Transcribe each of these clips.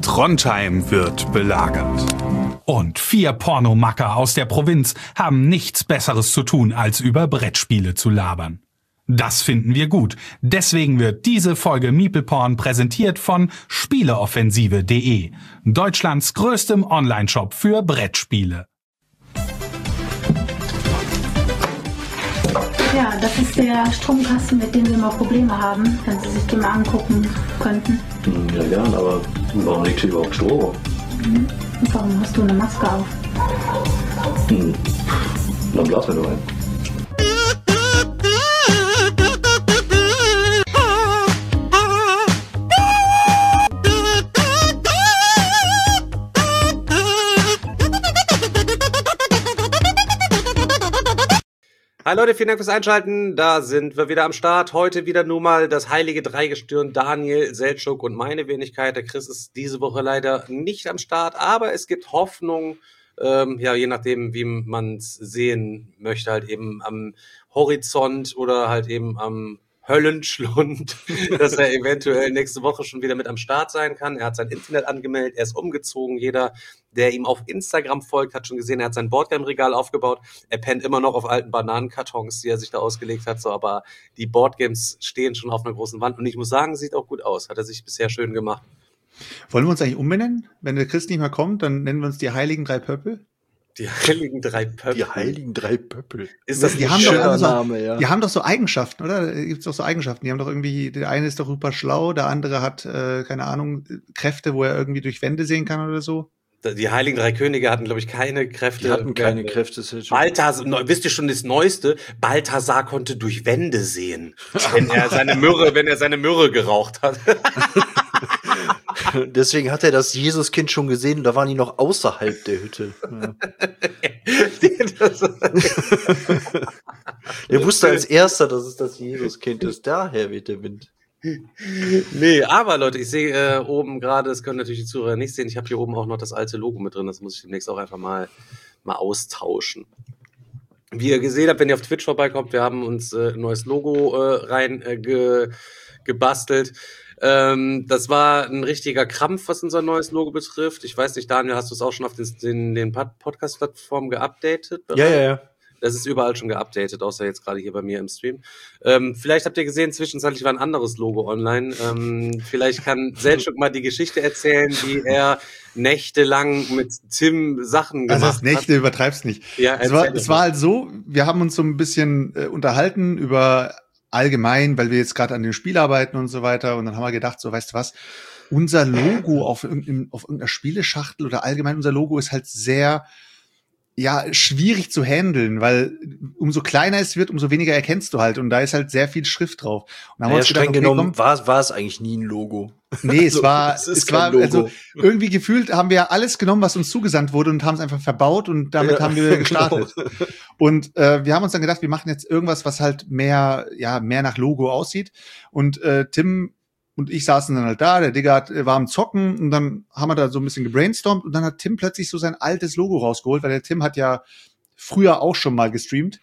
Trondheim wird belagert. Und 4 Pornomacker aus der Provinz haben nichts Besseres zu tun, als über Brettspiele zu labern. Das finden wir gut. Deswegen wird diese Folge MeeplePorn präsentiert von Spieleoffensive.de, Deutschlands größtem Onlineshop für Brettspiele. Ja, das ist der Stromkasten, mit dem wir immer Probleme haben, wenn Sie sich den mal angucken könnten. Ja, gern, aber warum liegt hier überhaupt Strom? Und warum hast du eine Maske auf? Dann blasen wir nur ein. Hi Leute, vielen Dank fürs Einschalten. Da sind wir wieder am Start. Heute wieder nur mal das heilige Dreigestirn Daniel, Seltschuk und meine Wenigkeit. Der Chris ist diese Woche leider nicht am Start, aber es gibt Hoffnung, ja, je nachdem, wie man es sehen möchte, halt eben am Horizont oder halt eben am Höllenschlund, dass er eventuell nächste Woche schon wieder mit am Start sein kann. Er hat sein Internet angemeldet, er ist umgezogen. Jeder, der ihm auf Instagram folgt, hat schon gesehen, er hat sein Boardgame-Regal aufgebaut. Er pennt immer noch auf alten Bananenkartons, die er sich da ausgelegt hat. So, aber die Boardgames stehen schon auf einer großen Wand. Und ich muss sagen, sieht auch gut aus. Hat er sich bisher schön gemacht. Wollen wir uns eigentlich umbenennen? Wenn der Chris nicht mehr kommt, dann nennen wir uns die Heiligen Drei Pöppel. Die Heiligen Drei Pöppel. Die Heiligen Drei Pöppel. Ist das die ein schöner Name, ja. Die haben doch so Eigenschaften, oder? Da gibt's doch so Eigenschaften. Die haben doch irgendwie, der eine ist doch super schlau, der andere hat, keine Ahnung, Kräfte, wo er irgendwie durch Wände sehen kann oder so. Die Heiligen Drei Könige hatten, glaube ich, keine Kräfte. Die hatten keine Kräfte. Balthasar, wisst ihr schon das Neueste? Balthasar konnte durch Wände sehen, wenn er seine Myrrhe geraucht hat. Deswegen hat er das Jesuskind schon gesehen, da waren die noch außerhalb der Hütte. Ja. Er wusste als erster, dass es das Jesuskind ist. Daher weht der Wind. Nee, aber Leute, ich sehe oben gerade, das können natürlich die Zuhörer nicht sehen, ich habe hier oben auch noch das alte Logo mit drin, das muss ich demnächst auch einfach mal austauschen. Wie ihr gesehen habt, wenn ihr auf Twitch vorbeikommt, wir haben uns ein neues Logo gebastelt. Das war ein richtiger Krampf, was unser neues Logo betrifft. Ich weiß nicht, Daniel, hast du es auch schon auf den Podcast-Plattformen geupdatet? Ja. Das ist überall schon geupdatet, außer jetzt gerade hier bei mir im Stream. Vielleicht habt ihr gesehen, zwischenzeitlich war ein anderes Logo online. Vielleicht kann Seltschuk mal die Geschichte erzählen, wie er nächtelang mit Tim Sachen gemacht hat. Also Nächte übertreibst nicht. Ja, es war halt so, wir haben uns so ein bisschen unterhalten über allgemein, weil wir jetzt gerade an dem Spiel arbeiten und so weiter. Und dann haben wir gedacht, so, weißt du was, unser Logo auf irgendeiner Spieleschachtel oder allgemein unser Logo ist halt sehr, ja, schwierig zu handeln, weil umso kleiner es wird, umso weniger erkennst du halt. Und da ist halt sehr viel Schrift drauf. Und dann haben wir uns gedacht, streng genommen war es eigentlich nie ein Logo. Nee, es war Logo. also irgendwie gefühlt haben wir alles genommen, was uns zugesandt wurde und haben es einfach verbaut und damit haben wir gestartet. Und wir haben uns dann gedacht, wir machen jetzt irgendwas, was halt mehr nach Logo aussieht. Und Tim und ich saßen dann halt da, der Digger war am Zocken und dann haben wir da so ein bisschen gebrainstormt und dann hat Tim plötzlich so sein altes Logo rausgeholt, weil der Tim hat ja früher auch schon mal gestreamt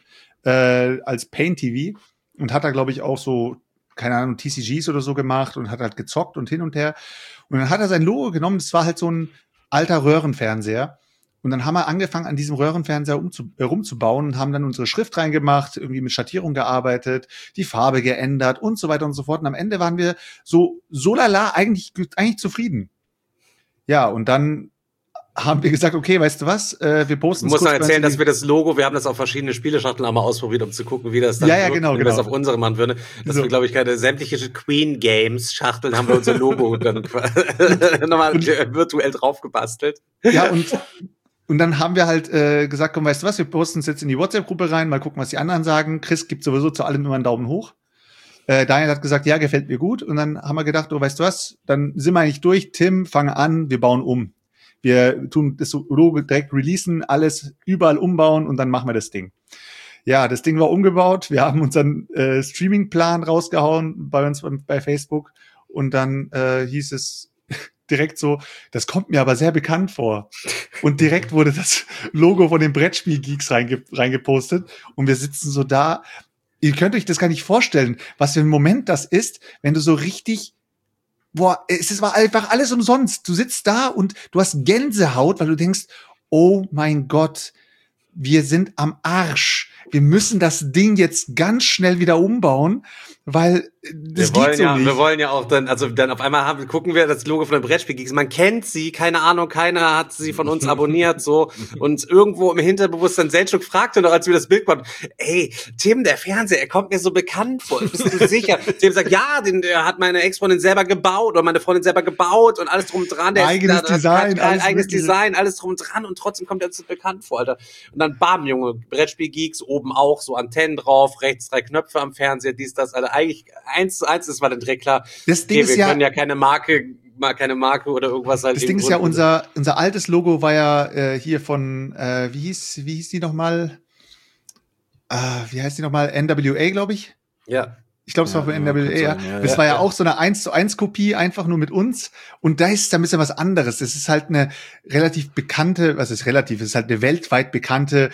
als Pain TV und hat da, glaube ich, auch so, keine Ahnung, TCGs oder so gemacht und hat halt gezockt und hin und her. Und dann hat er sein Logo genommen, das war halt so ein alter Röhrenfernseher. Und dann haben wir angefangen, an diesem Röhrenfernseher rumzubauen und haben dann unsere Schrift reingemacht, irgendwie mit Schattierung gearbeitet, die Farbe geändert und so weiter und so fort. Und am Ende waren wir so lala eigentlich zufrieden. Ja, und dann haben wir gesagt, okay, weißt du was, wir posten es. Ich muss noch erzählen, dass wir das Logo, wir haben das auf verschiedene Spieleschachteln einmal ausprobiert, um zu gucken, wie das dann wirkt, genau. wenn wir das auf unsere machen würden. Dass wir, glaube ich, keine sämtliche Queen Games Schachteln haben wir unser Logo dann nochmal virtuell drauf gebastelt. Ja, und dann haben wir halt gesagt, komm, weißt du was, wir posten es jetzt in die WhatsApp-Gruppe rein, mal gucken, was die anderen sagen. Chris gibt sowieso zu allem immer einen Daumen hoch. Daniel hat gesagt, ja, gefällt mir gut. Und dann haben wir gedacht, oh, weißt du was, dann sind wir eigentlich durch. Tim, fange an, wir bauen um. Wir tun das Logo direkt releasen, alles überall umbauen und dann machen wir das Ding. Ja, das Ding war umgebaut. Wir haben unseren Streaming-Plan rausgehauen bei uns bei Facebook. Und dann hieß es direkt so, das kommt mir aber sehr bekannt vor. Und direkt wurde das Logo von den Brettspiel-Geeks reingepostet. Und wir sitzen so da. Ihr könnt euch das gar nicht vorstellen, was für ein Moment das ist, wenn du so richtig boah, war einfach alles umsonst. Du sitzt da und du hast Gänsehaut, weil du denkst, oh mein Gott, wir sind am Arsch. Wir müssen das Ding jetzt ganz schnell wieder umbauen, weil das geht so nicht. Wir wollen ja auch dann auf einmal gucken wir das Logo von den Brettspiel-Geeks. Man kennt sie, keine Ahnung, keiner hat sie von uns abonniert, so. Und irgendwo im Hinterbewusstsein Selchuk fragte noch, als wir das Bild konnten, ey, Tim, der Fernseher, er kommt mir so bekannt vor. Bist du sicher? Tim sagt, ja, der hat meine Ex-Freundin selber gebaut oder meine Freundin selber gebaut und alles drum und dran. Eigenes Design, alles drum und dran und trotzdem kommt er uns so bekannt vor, Alter. Und dann bam, Junge, Brettspiel-Geeks, oben auch so Antennen drauf, rechts 3 Knöpfe am Fernseher, dies, das, Alter. Eigentlich 1:1, das war dann direkt klar. Das Ding ist ja, können ja keine Marke oder irgendwas halt. Das Ding ist ja, unser altes Logo war ja hier von, wie hieß die nochmal? Wie heißt die nochmal? NWA, glaube ich. Ja. Ich glaube, es war von NWA. Ja. Das war ja auch so eine 1:1 Kopie, einfach nur mit uns. Und da ist ein bisschen was anderes. Das ist halt eine relativ bekannte, es ist halt eine weltweit bekannte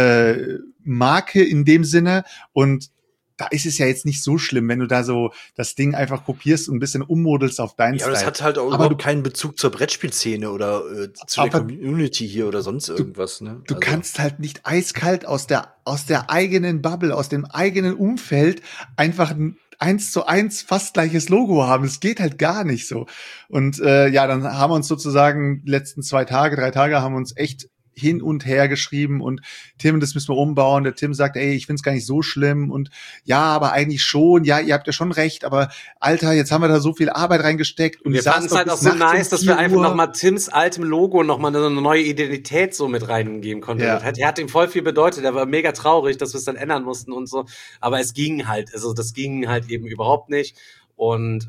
Marke in dem Sinne. Und da ist es ja jetzt nicht so schlimm, wenn du da so das Ding einfach kopierst und ein bisschen ummodelst auf deinen Style. Ja, das hat halt auch überhaupt keinen Bezug zur Brettspielszene oder zu der Community hier oder sonst irgendwas. Ne? Du kannst halt nicht eiskalt aus der eigenen Bubble, aus dem eigenen Umfeld einfach ein 1:1 fast gleiches Logo haben. Es geht halt gar nicht so. Und dann haben wir uns sozusagen die letzten 3 Tage haben wir uns echt hin und her geschrieben und Tim, das müssen wir umbauen. Der Tim sagt, ey, ich find's gar nicht so schlimm und ja, aber eigentlich schon, ja, ihr habt ja schon recht, aber Alter, jetzt haben wir da so viel Arbeit reingesteckt. Und wir fanden es halt auch so nice, dass wir einfach nochmal Tims altem Logo nochmal eine neue Identität so mit reingeben konnten. Ja. Er hat ihm voll viel bedeutet, er war mega traurig, dass wir es dann ändern mussten und so, aber das ging halt eben überhaupt nicht und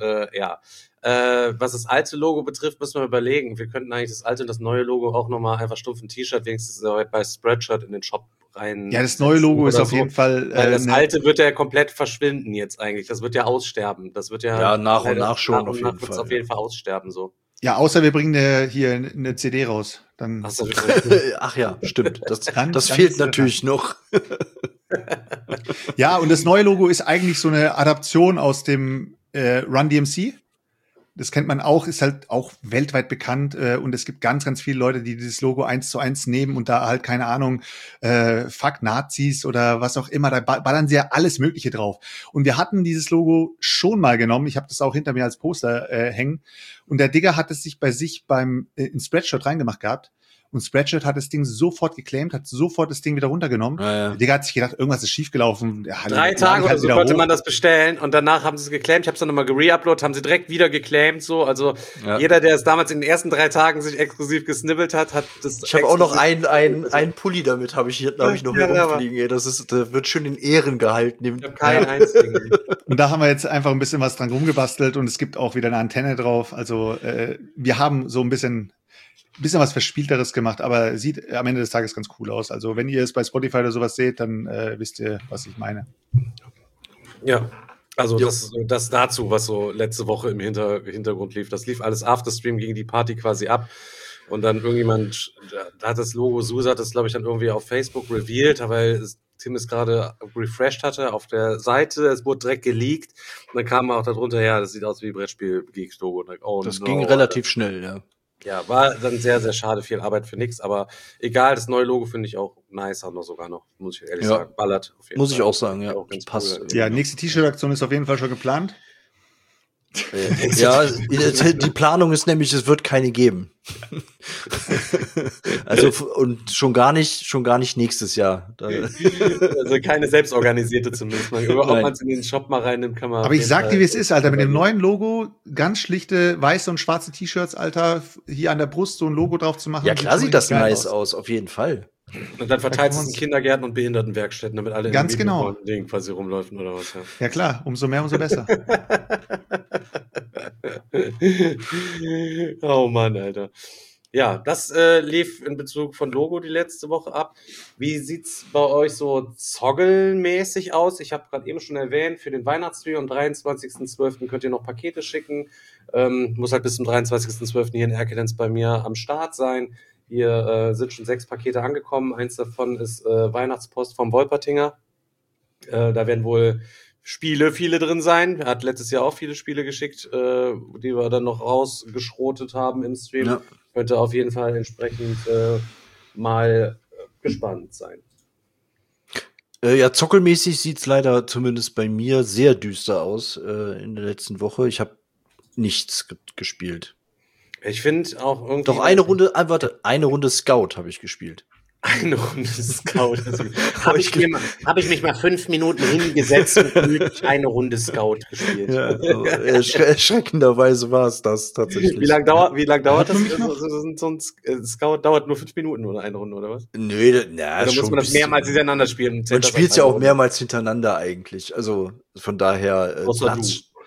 was das alte Logo betrifft, müssen wir überlegen. Wir könnten eigentlich das alte und das neue Logo auch nochmal einfach stumpf ein T-Shirt wenigstens bei Spreadshirt in den Shop rein. Ja, das neue Logo ist auf jeden Fall. Das alte wird ja komplett verschwinden jetzt eigentlich. Das wird ja aussterben. Das wird ja nach und nach schon auf jeden Fall. Auf jeden Fall aussterben so. Ja, außer wir bringen hier eine CD raus. Dann Ach ja, stimmt. Das fehlt natürlich noch. Ja, und das neue Logo ist eigentlich so eine Adaption aus dem Run DMC. Das kennt man auch, ist halt auch weltweit bekannt und es gibt ganz, ganz viele Leute, die dieses Logo 1:1 nehmen und da halt, keine Ahnung, fuck Nazis oder was auch immer, da ballern sie ja alles Mögliche drauf. Und wir hatten dieses Logo schon mal genommen, ich habe das auch hinter mir als Poster hängen und der Digger hat es sich bei sich in Spreadshirt reingemacht gehabt. Und Spreadshirt hat das Ding sofort geclaimt, hat sofort das Ding wieder runtergenommen. Ja. Der Digga hat sich gedacht, irgendwas ist schiefgelaufen. Ja, 3 Tage oder so konnte man das bestellen und danach haben sie es geclaimt. Ich habe es dann nochmal gereuploadet, haben sie direkt wieder geclaimt. So. Also jeder, der es damals in den ersten 3 Tagen sich exklusiv gesnibbelt hat das. Ich habe auch noch ein Pulli damit, habe ich noch hier rumfliegen. Ey. Das wird schön in Ehren gehalten. Ich habe keinen einzigen. Und da haben wir jetzt einfach ein bisschen was dran rumgebastelt und es gibt auch wieder eine Antenne drauf. Also wir haben so ein bisschen was Verspielteres gemacht, aber sieht am Ende des Tages ganz cool aus. Also wenn ihr es bei Spotify oder sowas seht, dann wisst ihr, was ich meine. Ja, also das dazu, was so letzte Woche im Hintergrund lief. Das lief alles Afterstream, ging die Party quasi ab. Und dann irgendjemand, da hat das Logo, Susa hat das, glaube ich, dann irgendwie auf Facebook revealed, weil Tim es gerade refreshed hatte auf der Seite. Es wurde direkt geleakt. Und dann kam auch darunter, ja, das sieht aus wie Brettspiel-Geeks-Logo. Das ging relativ schnell, ja. Ja, war dann sehr, sehr schade, viel Arbeit für nichts, aber egal, das neue Logo finde ich auch nicer noch sogar noch, muss ich ehrlich sagen. Ballert auf jeden Fall. Muss ich auch sagen, ja. Auch passt. Cool, ja, nächste T-Shirt-Aktion ist auf jeden Fall schon geplant. Ja, die Planung ist nämlich, es wird keine geben. Also und schon gar nicht nächstes Jahr. Also keine selbstorganisierte zumindest. Ob man es in den Shop mal reinnimmt, kann man. Aber ich sag dir, wie es ist, Alter, mit dem neuen Logo, ganz schlichte weiße und schwarze T-Shirts, Alter, hier an der Brust so ein Logo drauf zu machen. Ja, klar sieht das nice aus, auf jeden Fall. Und dann verteilt es in Kindergärten und Behindertenwerkstätten, damit alle ganz in genau Ding quasi rumläufen oder was. Ja klar, umso mehr, umso besser. Oh Mann, Alter. Ja, das lief in Bezug von Logo die letzte Woche ab. Wie sieht's bei euch so zoggelmäßig aus? Ich habe gerade eben schon erwähnt, für den Weihnachtsstream am 23.12. könnt ihr noch Pakete schicken. Muss halt bis zum 23.12. hier in Erkelenz bei mir am Start sein. Hier sind schon 6 Pakete angekommen. Eins davon ist Weihnachtspost vom Wolpertinger. Da werden wohl Spiele viele drin sein. Er hat letztes Jahr auch viele Spiele geschickt, die wir dann noch rausgeschrotet haben im Stream. Ja. Könnte auf jeden Fall entsprechend mal gespannt sein. Ja, zockelmäßig sieht's leider zumindest bei mir sehr düster aus in der letzten Woche. Ich habe nichts gespielt. Ich finde auch irgendwie. Doch eine Runde Scout habe ich gespielt. Eine Runde Scout. Habe ich mich mal 5 Minuten hingesetzt und gemütlich eine Runde Scout gespielt. Ja, also, erschreckenderweise war es das tatsächlich. Wie lang dauert das? So ein Scout dauert nur 5 Minuten oder eine Runde, oder was? Nö, Oder muss man das mehrmals hintereinander spielen? Man spielt es ja auch mehrmals hintereinander eigentlich. Also von daher Außer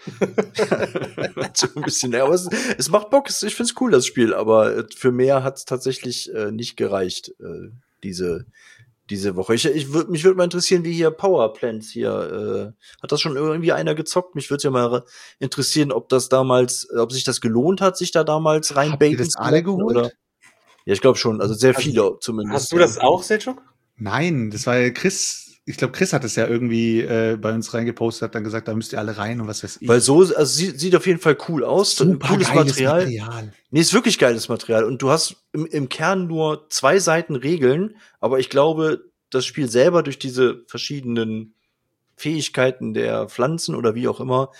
so ein bisschen. Ja, aber es macht Bock. Ich find's cool, das Spiel. Aber für mehr hat's tatsächlich nicht gereicht, diese Woche. Mich würde mal interessieren, wie hier Power Plants hier, hat das schon irgendwie einer gezockt? Mich würde ja mal interessieren, ob sich das gelohnt hat, sich da damals reinbaiten das alle geholt? Oder? Ja, ich glaube schon. Also sehr viele zumindest. Hast du das auch, Selchuk? Nein, das war ja Chris. Ich glaube, Chris hat es ja irgendwie bei uns reingepostet, hat dann gesagt, da müsst ihr alle rein und was weiß ich. Weil sieht auf jeden Fall cool aus. Super cooles geiles Material. Nee, ist wirklich geiles Material. Und du hast im Kern nur 2 Seiten Regeln, aber ich glaube, das Spiel selber durch diese verschiedenen Fähigkeiten der Pflanzen oder wie auch immer,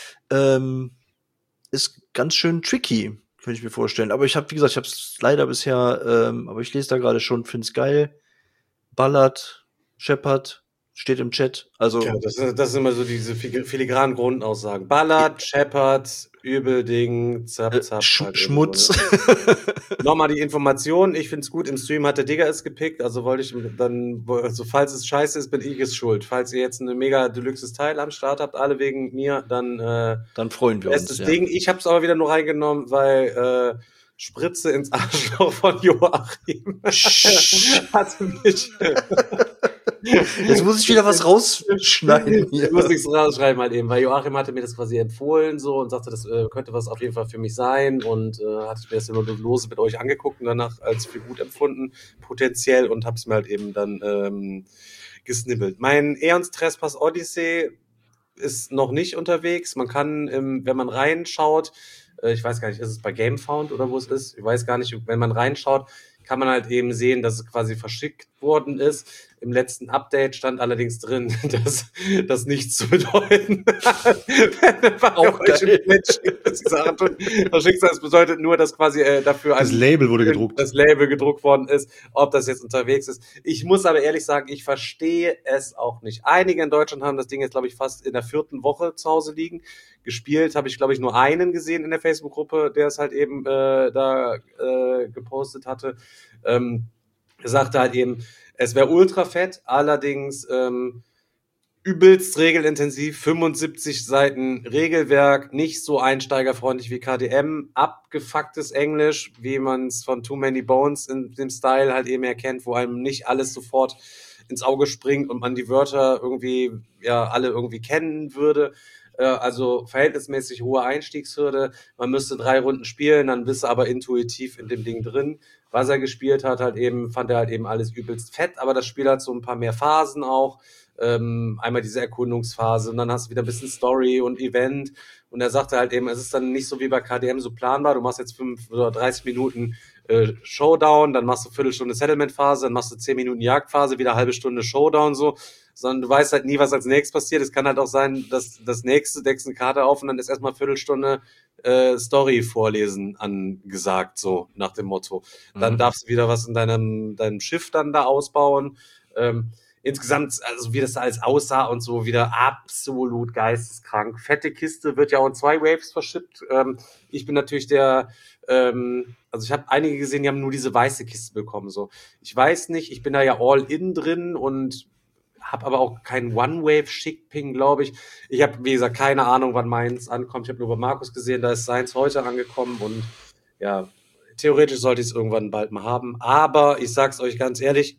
ist ganz schön tricky, könnte ich mir vorstellen. Aber ich habe es leider bisher, aber ich lese da gerade schon, find's geil. Ballard, Shepard, steht im Chat. Also Ja, das sind immer so diese filigranen Grundaussagen. Ballard, Shepard, Übelding, Zap, halt Schmutz. So, ne? Nochmal die Information. Ich find's gut. Im Stream hat der Digger es gepickt. Also wollte ich dann, also falls es scheiße ist, bin ich es schuld. Falls ihr jetzt ein mega deluxes Teil am Start habt, alle wegen mir, dann freuen wir uns. Bestes Ding. Ich hab's aber wieder nur reingenommen, weil Spritze ins Arschloch von Joachim. Hat mich. Jetzt muss ich wieder was rausschneiden. Jetzt muss ich es rausschreiben halt eben, weil Joachim hatte mir das quasi empfohlen so und sagte, das könnte was auf jeden Fall für mich sein und hatte ich mir das nur lose mit euch angeguckt und danach als für gut empfunden, potenziell, und hab's mir halt eben dann gesnibbelt. Mein Aeons Trespass Odyssey ist noch nicht unterwegs. Man kann, wenn man reinschaut, ich weiß gar nicht, ist es bei GameFound oder wo es ist? Ich weiß gar nicht, wenn man reinschaut, kann man halt eben sehen, dass es quasi verschickt worden ist. Im letzten Update stand allerdings drin, dass das nichts zu bedeuten hat. Auch geil. Verschickt, das bedeutet nur, dass quasi dafür das Label wurde gedruckt. Das Label gedruckt worden ist, ob das jetzt unterwegs ist. Ich muss aber ehrlich sagen, ich verstehe es auch nicht. Einige in Deutschland haben das Ding jetzt, glaube ich, fast in der 4. Woche zu Hause liegen. Gespielt habe ich, glaube ich, nur einen gesehen in der Facebook-Gruppe, der es halt eben da gepostet hatte. Er sagte halt eben, es wäre ultra fett, allerdings übelst regelintensiv, 75 Seiten Regelwerk, nicht so einsteigerfreundlich wie KDM, abgefucktes Englisch, wie man es von Too Many Bones in dem Style halt eben erkennt, wo einem nicht alles sofort ins Auge springt und man die Wörter irgendwie, ja, alle irgendwie kennen würde. Also verhältnismäßig hohe Einstiegshürde. Man müsste 3 Runden spielen, dann bist du aber intuitiv in dem Ding drin. Was er gespielt hat, halt eben, fand er halt eben alles übelst fett, aber das Spiel hat so ein paar mehr Phasen auch. Einmal diese Erkundungsphase und dann hast du wieder ein bisschen Story und Event. Und er sagte halt eben, es ist dann nicht so wie bei KDM so planbar. Du machst jetzt 5 oder 30 Minuten Showdown, dann machst du Viertelstunde Settlement-Phase, dann machst du 10 Minuten Jagdphase, wieder halbe Stunde Showdown so. Sondern du weißt halt nie, was als nächstes passiert. Es kann halt auch sein, dass das nächste, deckst eine Karte auf und dann ist erstmal Viertelstunde Story vorlesen angesagt, so nach dem Motto. Dann darfst du wieder was in deinem Schiff dann da ausbauen. Insgesamt, also wie das da alles aussah und so, wieder absolut geisteskrank. Fette Kiste, wird ja auch in 2 Waves verschippt. Ich bin natürlich also ich habe einige gesehen, die haben nur diese weiße Kiste bekommen. So, ich weiß nicht, ich bin da ja all in drin und habe aber auch keinen One-Wave-Schickping, glaube ich. Ich habe, wie gesagt, keine Ahnung, wann meins ankommt. Ich habe nur bei Markus gesehen, da ist seins heute angekommen und ja, theoretisch sollte ich es irgendwann bald mal haben. Aber ich sag's euch ganz ehrlich,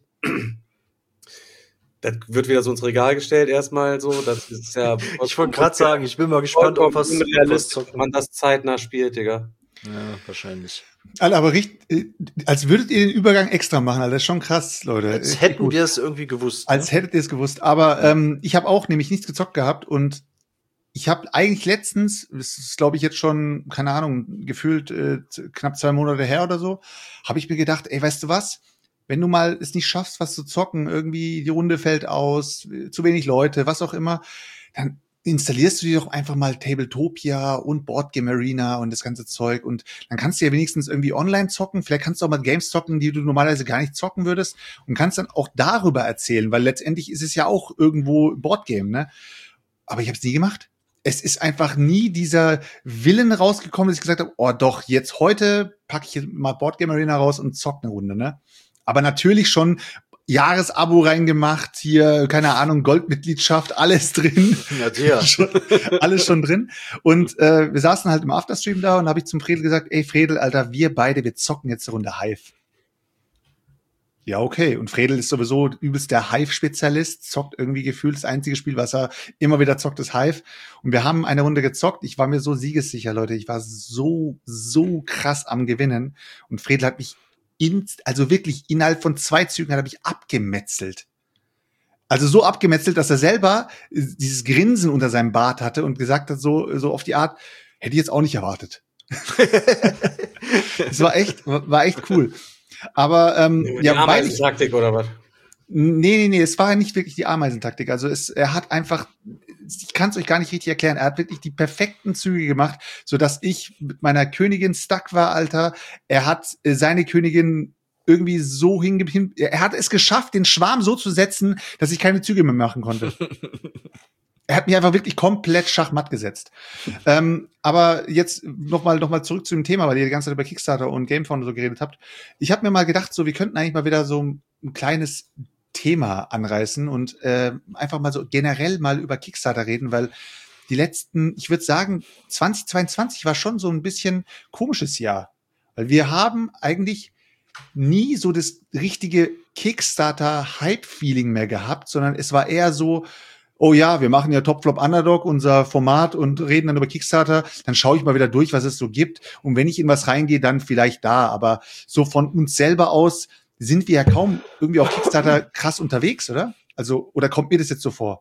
das wird wieder so ins Regal gestellt erstmal so. Das ist ja. Ich wollte gerade sagen, ich bin mal gespannt, ob was man das zeitnah spielt, Digga. Ja, wahrscheinlich. Alter, aber als würdet ihr den Übergang extra machen, Alter. Das ist schon krass, Leute. Als hätten wir es irgendwie gewusst. Als hättet ihr es gewusst. Aber ich habe auch nämlich nichts gezockt gehabt und ich habe eigentlich letztens, das ist glaube ich jetzt schon, keine Ahnung, gefühlt knapp 2 Monate her oder so, habe ich mir gedacht, ey, weißt du was? Wenn du mal es nicht schaffst, was zu zocken, irgendwie die Runde fällt aus, zu wenig Leute, was auch immer, dann installierst du dir doch einfach mal Tabletopia und Boardgame Arena und das ganze Zeug und dann kannst du ja wenigstens irgendwie online zocken. Vielleicht kannst du auch mal Games zocken, die du normalerweise gar nicht zocken würdest und kannst dann auch darüber erzählen, weil letztendlich ist es ja auch irgendwo Boardgame, ne? Aber ich habe es nie gemacht. Es ist einfach nie dieser Willen rausgekommen, dass ich gesagt habe, oh doch, jetzt heute packe ich mal Boardgame Arena raus und zock eine Runde, ne? Aber natürlich schon Jahresabo reingemacht, hier, keine Ahnung, Goldmitgliedschaft, alles drin. Ja. Alles schon drin. Und wir saßen halt im Afterstream da und habe ich zum Fredel gesagt, ey Fredel, Alter, wir zocken jetzt eine Runde Hive. Ja, okay. Und Fredel ist sowieso übelst der Hive-Spezialist, zockt irgendwie gefühlt das einzige Spiel, was er immer wieder zockt, ist Hive. Und wir haben eine Runde gezockt. Ich war mir so siegessicher, Leute. Ich war so krass am Gewinnen. Und Fredel hat mich also wirklich innerhalb von 2 Zügen hat er mich abgemetzelt. Also so abgemetzelt, dass er selber dieses Grinsen unter seinem Bart hatte und gesagt hat, so auf die Art, hätte ich jetzt auch nicht erwartet. Das war echt cool. Aber die Ameisentaktik oder was? Nee, es war ja nicht wirklich die Ameisentaktik. Also er hat einfach, ich kann es euch gar nicht richtig erklären, er hat wirklich die perfekten Züge gemacht, sodass ich mit meiner Königin stuck war, Alter. Er hat seine Königin irgendwie so er hat es geschafft, den Schwarm so zu setzen, dass ich keine Züge mehr machen konnte. Er hat mich einfach wirklich komplett schachmatt gesetzt. Aber jetzt noch mal zurück zu dem Thema, weil ihr die ganze Zeit über Kickstarter und Gamefound so geredet habt. Ich habe mir mal gedacht, so wir könnten eigentlich mal wieder so ein kleines Thema anreißen und einfach mal so generell mal über Kickstarter reden, weil die letzten, ich würde sagen, 2022 war schon so ein bisschen komisches Jahr. Weil wir haben eigentlich nie so das richtige Kickstarter-Hype-Feeling mehr gehabt, sondern es war eher so, oh ja, wir machen ja Top Flop Underdog, unser Format, und reden dann über Kickstarter, dann schaue ich mal wieder durch, was es so gibt. Und wenn ich in was reingehe, dann vielleicht da. Aber so von uns selber aus sind wir ja kaum irgendwie auf Kickstarter krass unterwegs, oder? Also, oder kommt mir das jetzt so vor?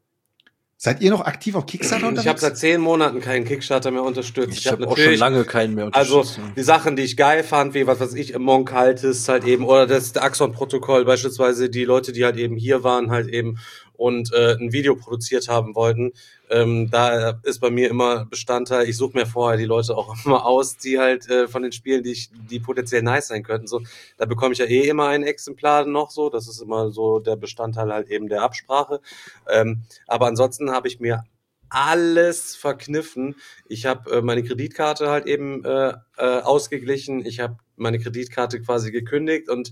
Seid ihr noch aktiv auf Kickstarter unterwegs? Ich habe seit 10 Monaten keinen Kickstarter mehr unterstützt. Ich habe auch schon lange keinen mehr unterstützt. Also die Sachen, die ich geil fand, wie was weiß ich, Monk Haltes halt eben, oder das Axon-Protokoll beispielsweise, die Leute, die halt eben hier waren halt eben und ein Video produziert haben wollten, da ist bei mir immer Bestandteil, ich suche mir vorher die Leute auch immer aus, die halt von den Spielen, die potenziell nice sein könnten, so, da bekomme ich ja immer ein Exemplar noch so, das ist immer so der Bestandteil halt eben der Absprache, aber ansonsten habe ich mir alles verkniffen. Ich habe meine Kreditkarte halt eben ausgeglichen, ich habe meine Kreditkarte quasi gekündigt und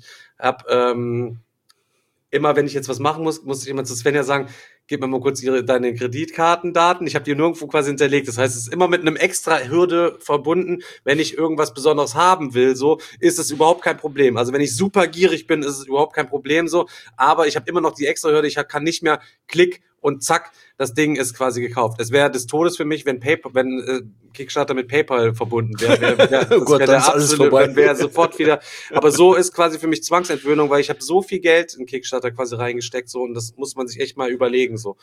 habe immer, wenn ich jetzt was machen muss ich immer zu Svenja sagen, gib mir mal kurz deine Kreditkartendaten. Ich habe die nirgendwo quasi hinterlegt. Das heißt, es ist immer mit einem extra Hürde verbunden. Wenn ich irgendwas Besonderes haben will, so, ist es überhaupt kein Problem. Also wenn ich super gierig bin, ist es überhaupt kein Problem so. Aber ich habe immer noch die extra Hürde. Ich kann nicht mehr Klick und zack, das Ding ist quasi gekauft. Es wäre des Todes für mich, wenn Kickstarter mit PayPal verbunden wäre. Wäre sofort wieder. Aber so ist quasi für mich Zwangsentwöhnung, weil ich habe so viel Geld in Kickstarter quasi reingesteckt, so, und das muss man sich echt mal überlegen, so.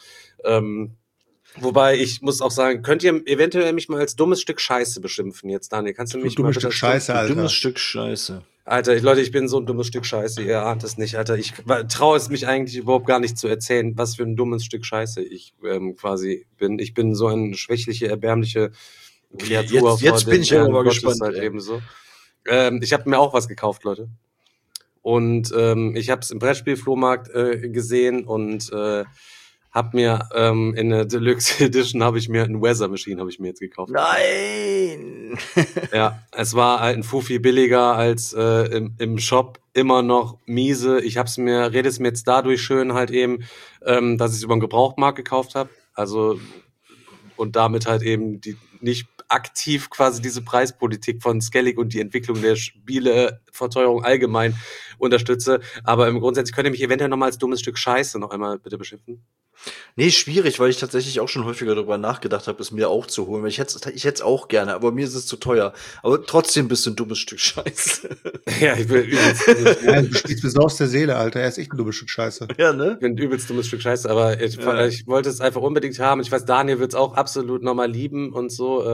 Wobei, ich muss auch sagen, könnt ihr eventuell mich mal als dummes Stück Scheiße beschimpfen jetzt, Daniel? Kannst du mich dummes Stück Scheiße, Alter. Dummes Stück Scheiße. Alter, Leute, ich bin so ein dummes Stück Scheiße, ihr ahnt es nicht, Alter. Ich traue es mich eigentlich überhaupt gar nicht zu erzählen, was für ein dummes Stück Scheiße ich quasi bin. Ich bin so eine schwächliche, erbärmliche Kreatur. Jetzt bin ich aber mal gespannt. Halt eben so. Ich habe mir auch was gekauft, Leute. Und ich habe es im Brettspiel-Flohmarkt gesehen und habe mir in der Deluxe Edition habe ich mir ein Weather Machine jetzt gekauft. Nein! Ja, es war halt ein Fuffi billiger als im Shop, immer noch miese. Ich rede es mir jetzt dadurch schön halt eben, dass ich es über den Gebrauchtmarkt gekauft habe. Also und damit halt eben nicht aktiv quasi diese Preispolitik von Skellig und die Entwicklung der Spieleverteuerung allgemein unterstütze. Aber im Grundsatz könnt ihr mich eventuell nochmal als dummes Stück Scheiße noch einmal bitte beschimpfen. Nee, schwierig, weil ich tatsächlich auch schon häufiger darüber nachgedacht habe, es mir auch zu holen. Weil ich hätte es auch gerne, aber mir ist es zu teuer. Aber trotzdem bist du ein dummes Stück Scheiße. Ja, ich bin übelst, Ja, du spielst mir so aus der Seele, Alter. Er ist echt ein dummes Stück Scheiße. Ja, ne? ich bin ein übelst dummes Stück Scheiße, aber ich wollte es einfach unbedingt haben. Ich weiß, Daniel wird es auch absolut nochmal lieben und so.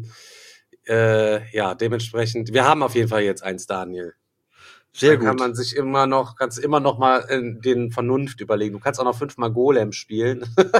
Ja, dementsprechend. Wir haben auf jeden Fall jetzt eins, Daniel. Sehr Dann gut. kannst du immer noch mal den Vernunft überlegen. Du kannst auch noch 5-mal Golem spielen,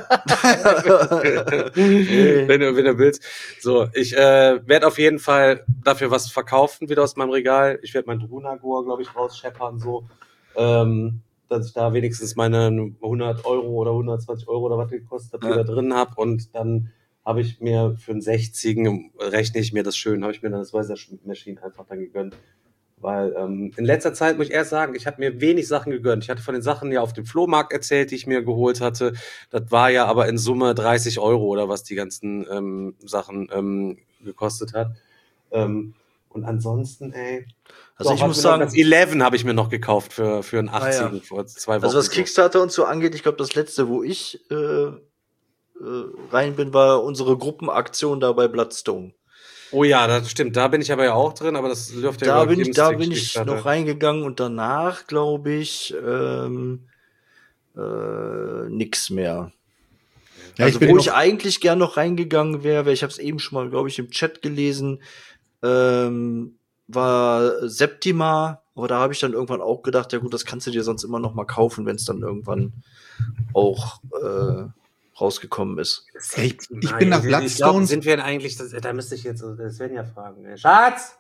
wenn du willst. So, ich werde auf jeden Fall dafür was verkaufen wieder aus meinem Regal. Ich werde mein Drunagor, glaube ich, rausscheppern, so, dass ich da wenigstens meine 100 Euro oder 120 Euro oder was gekostet hat, wieder drin habe. Und dann habe ich mir für einen 60 rechne ich mir das schön, habe ich mir dann das Weiser Machine einfach dann gegönnt. Weil in letzter Zeit muss ich erst sagen, ich habe mir wenig Sachen gegönnt. Ich hatte von den Sachen ja auf dem Flohmarkt erzählt, die ich mir geholt hatte. Das war ja aber in Summe 30 Euro oder was die ganzen Sachen gekostet hat. Und ansonsten, Also ich muss sagen, das 11 habe ich mir noch gekauft für einen 80 ja. vor 2 Wochen. Also was so. Kickstarter und so angeht, ich glaube, das letzte, wo ich rein bin, war unsere Gruppenaktion da bei Bloodstone. Oh ja, das stimmt. Da bin ich aber ja auch drin, aber das läuft ja Da über bin ich Kickstarter. noch reingegangen und danach, glaube ich, nix mehr. Ja, Also ich bin wo noch- ich eigentlich gern noch reingegangen wäre, ich habe es eben schon mal, glaube ich, im Chat gelesen, war Septima, aber da habe ich dann irgendwann auch gedacht, ja gut, das kannst du dir sonst immer noch mal kaufen, wenn es dann irgendwann auch rausgekommen ist. Ich bin nach Ich glaube, Bloodstones. sind wir denn eigentlich, da müsste ich jetzt Svenja fragen. Schatz!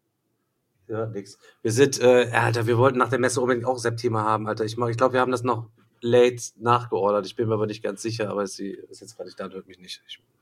Ja, nix. Wir sind, Alter, wir wollten nach der Messe unbedingt auch Septima haben, Alter. Ich glaube, wir haben das noch late nachgeordert. Ich bin mir aber nicht ganz sicher, aber sie ist jetzt gerade nicht da und hört mich nicht.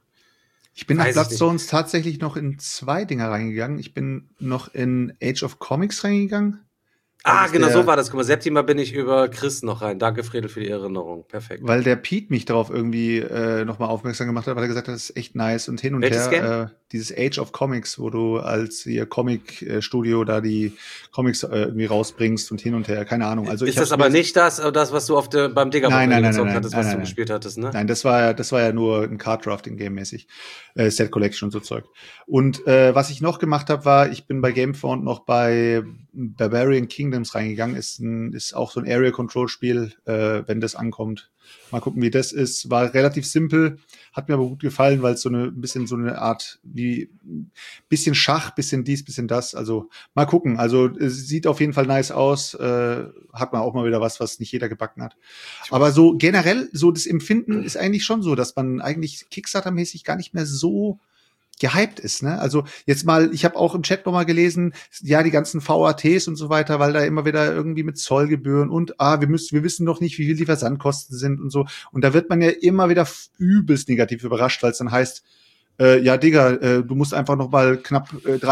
Ich bin nach Weiß ich Bloodstones tatsächlich noch in 2 Dinger reingegangen. Ich bin noch in Age of Comics reingegangen. Das ist Genau, der- so war das. Guck mal, Septima bin ich über Chris noch rein. Danke, Fredel, für die Erinnerung. Perfekt. Weil der Pete mich darauf irgendwie nochmal aufmerksam gemacht hat, weil er gesagt hat, das ist echt nice und hin und Welches her. Dieses Age of Comics, wo du als ihr Comic-Studio da die Comics irgendwie rausbringst und hin und her, keine Ahnung. Also Ist das aber nicht das, was du beim Digger Nein, gezockt nein, hattest, was du nein. gespielt hattest, ne? Nein, das war ja nur ein Card-Drafting-Game-mäßig. Set Collection und so Zeug. Und was ich noch gemacht habe, war, ich bin bei Gamefound noch bei Barbarian Kingdoms reingegangen. Ist auch so ein Area-Control-Spiel, wenn das ankommt. Mal gucken, wie das ist. War relativ simpel, hat mir aber gut gefallen, weil es so ein bisschen so eine Art wie bisschen Schach, bisschen dies, bisschen das. Also mal gucken. Also es sieht auf jeden Fall nice aus. Hat man auch mal wieder was nicht jeder gebacken hat. Aber so generell, so das Empfinden ist eigentlich schon so, dass man eigentlich Kickstarter-mäßig gar nicht mehr so gehypt ist, ne? Also jetzt mal, ich habe auch im Chat nochmal gelesen, ja, die ganzen VATs und so weiter, weil da immer wieder irgendwie mit Zollgebühren und wir wissen noch nicht, wie viel die Versandkosten sind und so. Und da wird man ja immer wieder übelst negativ überrascht, weil es dann heißt, ja, Digga, du musst einfach noch mal knapp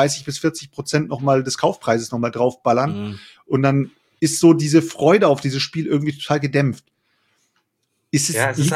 30-40% noch mal des Kaufpreises noch mal draufballern. Mhm. Und dann ist so diese Freude auf dieses Spiel irgendwie total gedämpft. Liegt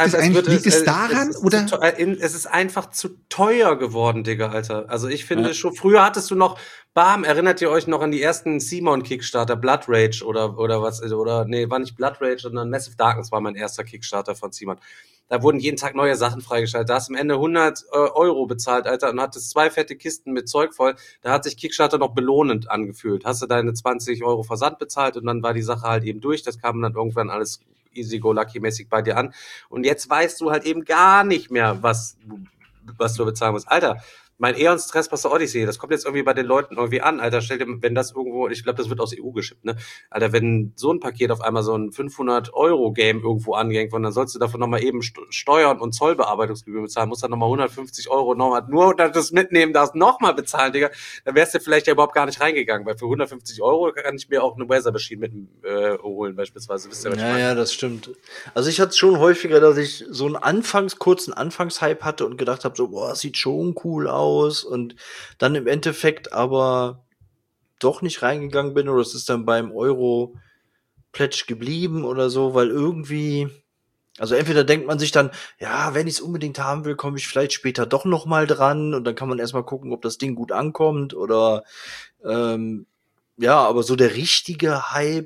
es daran? Es ist einfach zu teuer geworden, Digga, Alter. Also ich finde schon, früher hattest du noch, erinnert ihr euch noch an die ersten Simon Kickstarter, Blood Rage oder was, nee, war nicht Blood Rage, sondern Massive Darkness war mein erster Kickstarter von Simon. Da wurden jeden Tag neue Sachen freigeschaltet. Da hast du am Ende 100 Euro bezahlt, Alter, und hattest 2 fette Kisten mit Zeug voll. Da hat sich Kickstarter noch belohnend angefühlt. Hast du deine 20 Euro Versand bezahlt und dann war die Sache halt eben durch. Das kam dann irgendwann alles easy-go-lucky-mäßig bei dir an. Und jetzt weißt du halt eben gar nicht mehr, was du bezahlen musst. Alter, mein Aeons Trespasser Odyssey, das kommt jetzt irgendwie bei den Leuten irgendwie an, Alter, stell dir, wenn das irgendwo, ich glaube, das wird aus EU geschippt, ne? Alter, wenn so ein Paket auf einmal so ein 500-Euro-Game irgendwo angehängt wird, dann sollst du davon nochmal eben Steuern und Zollbearbeitungsgebühren bezahlen, musst dann nochmal 150 Euro nochmal, nur das mitnehmen, das nochmal bezahlen, Digga, dann wärst du vielleicht ja überhaupt gar nicht reingegangen, weil für 150 Euro kann ich mir auch eine Weather Machine mit holen, beispielsweise, wisst ihr, was ich meine? Ja, das stimmt. Also ich hatte es schon häufiger, dass ich so einen kurzen Anfangshype hatte und gedacht habe, so, boah, das sieht schon cool aus und dann im Endeffekt aber doch nicht reingegangen bin oder es ist dann beim Euro-Pledge geblieben oder so, weil irgendwie, also entweder denkt man sich dann, ja, wenn ich es unbedingt haben will, komme ich vielleicht später doch noch mal dran und dann kann man erstmal gucken, ob das Ding gut ankommt oder ja, aber so der richtige Hype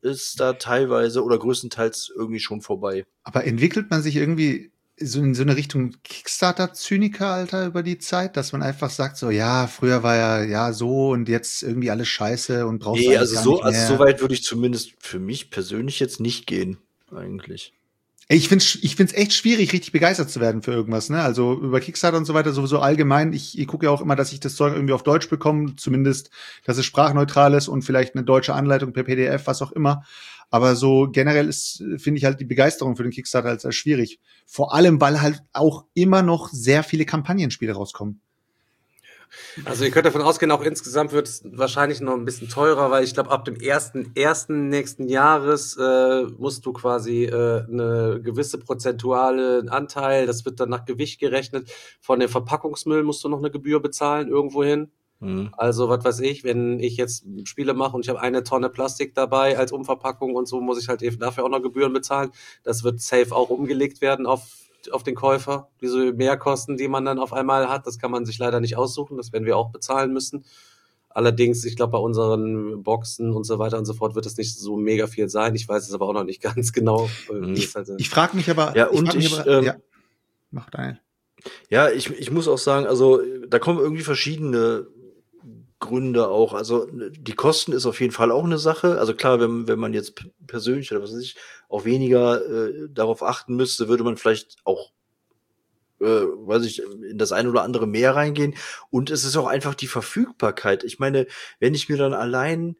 ist da teilweise oder größtenteils irgendwie schon vorbei. Aber entwickelt man sich irgendwie so in so eine Richtung Kickstarter-Zyniker, Alter, über die Zeit, dass man einfach sagt, so, ja, früher war ja so und jetzt irgendwie alles scheiße und brauchst Nee, eigentlich gar nicht mehr. so weit würde ich zumindest für mich persönlich jetzt nicht gehen, eigentlich. Ey, ich find's echt schwierig, richtig begeistert zu werden für irgendwas, ne? Also über Kickstarter und so weiter sowieso allgemein. Ich gucke ja auch immer, dass ich das Zeug irgendwie auf Deutsch bekomme, zumindest, dass es sprachneutral ist und vielleicht eine deutsche Anleitung per PDF, was auch immer. Aber so generell finde ich halt die Begeisterung für den Kickstarter als sehr schwierig. Vor allem, weil halt auch immer noch sehr viele Kampagnenspiele rauskommen. Also ihr könnt davon ausgehen, auch insgesamt wird es wahrscheinlich noch ein bisschen teurer, weil ich glaube, ab dem 1.1. nächsten Jahres musst du quasi eine gewisse prozentuale Anteil, das wird dann nach Gewicht gerechnet, von dem Verpackungsmüll musst du noch eine Gebühr bezahlen irgendwohin. Also, was weiß ich, wenn ich jetzt Spiele mache und ich habe 1 Tonne Plastik dabei als Umverpackung und so, muss ich halt eben dafür auch noch Gebühren bezahlen. Das wird safe auch umgelegt werden auf den Käufer. Diese Mehrkosten, die man dann auf einmal hat, das kann man sich leider nicht aussuchen. Das werden wir auch bezahlen müssen. Allerdings, ich glaube, bei unseren Boxen und so weiter und so fort wird das nicht so mega viel sein. Ich weiß es aber auch noch nicht ganz genau. Ich frage mich aber... Ja, mach deine. Ja, ich muss auch sagen, also da kommen irgendwie verschiedene Gründe auch. Also die Kosten ist auf jeden Fall auch eine Sache. Also klar, wenn man jetzt persönlich oder was weiß ich auch weniger darauf achten müsste, würde man vielleicht auch weiß ich, in das eine oder andere mehr reingehen. Und es ist auch einfach die Verfügbarkeit. Ich meine, wenn ich mir dann allein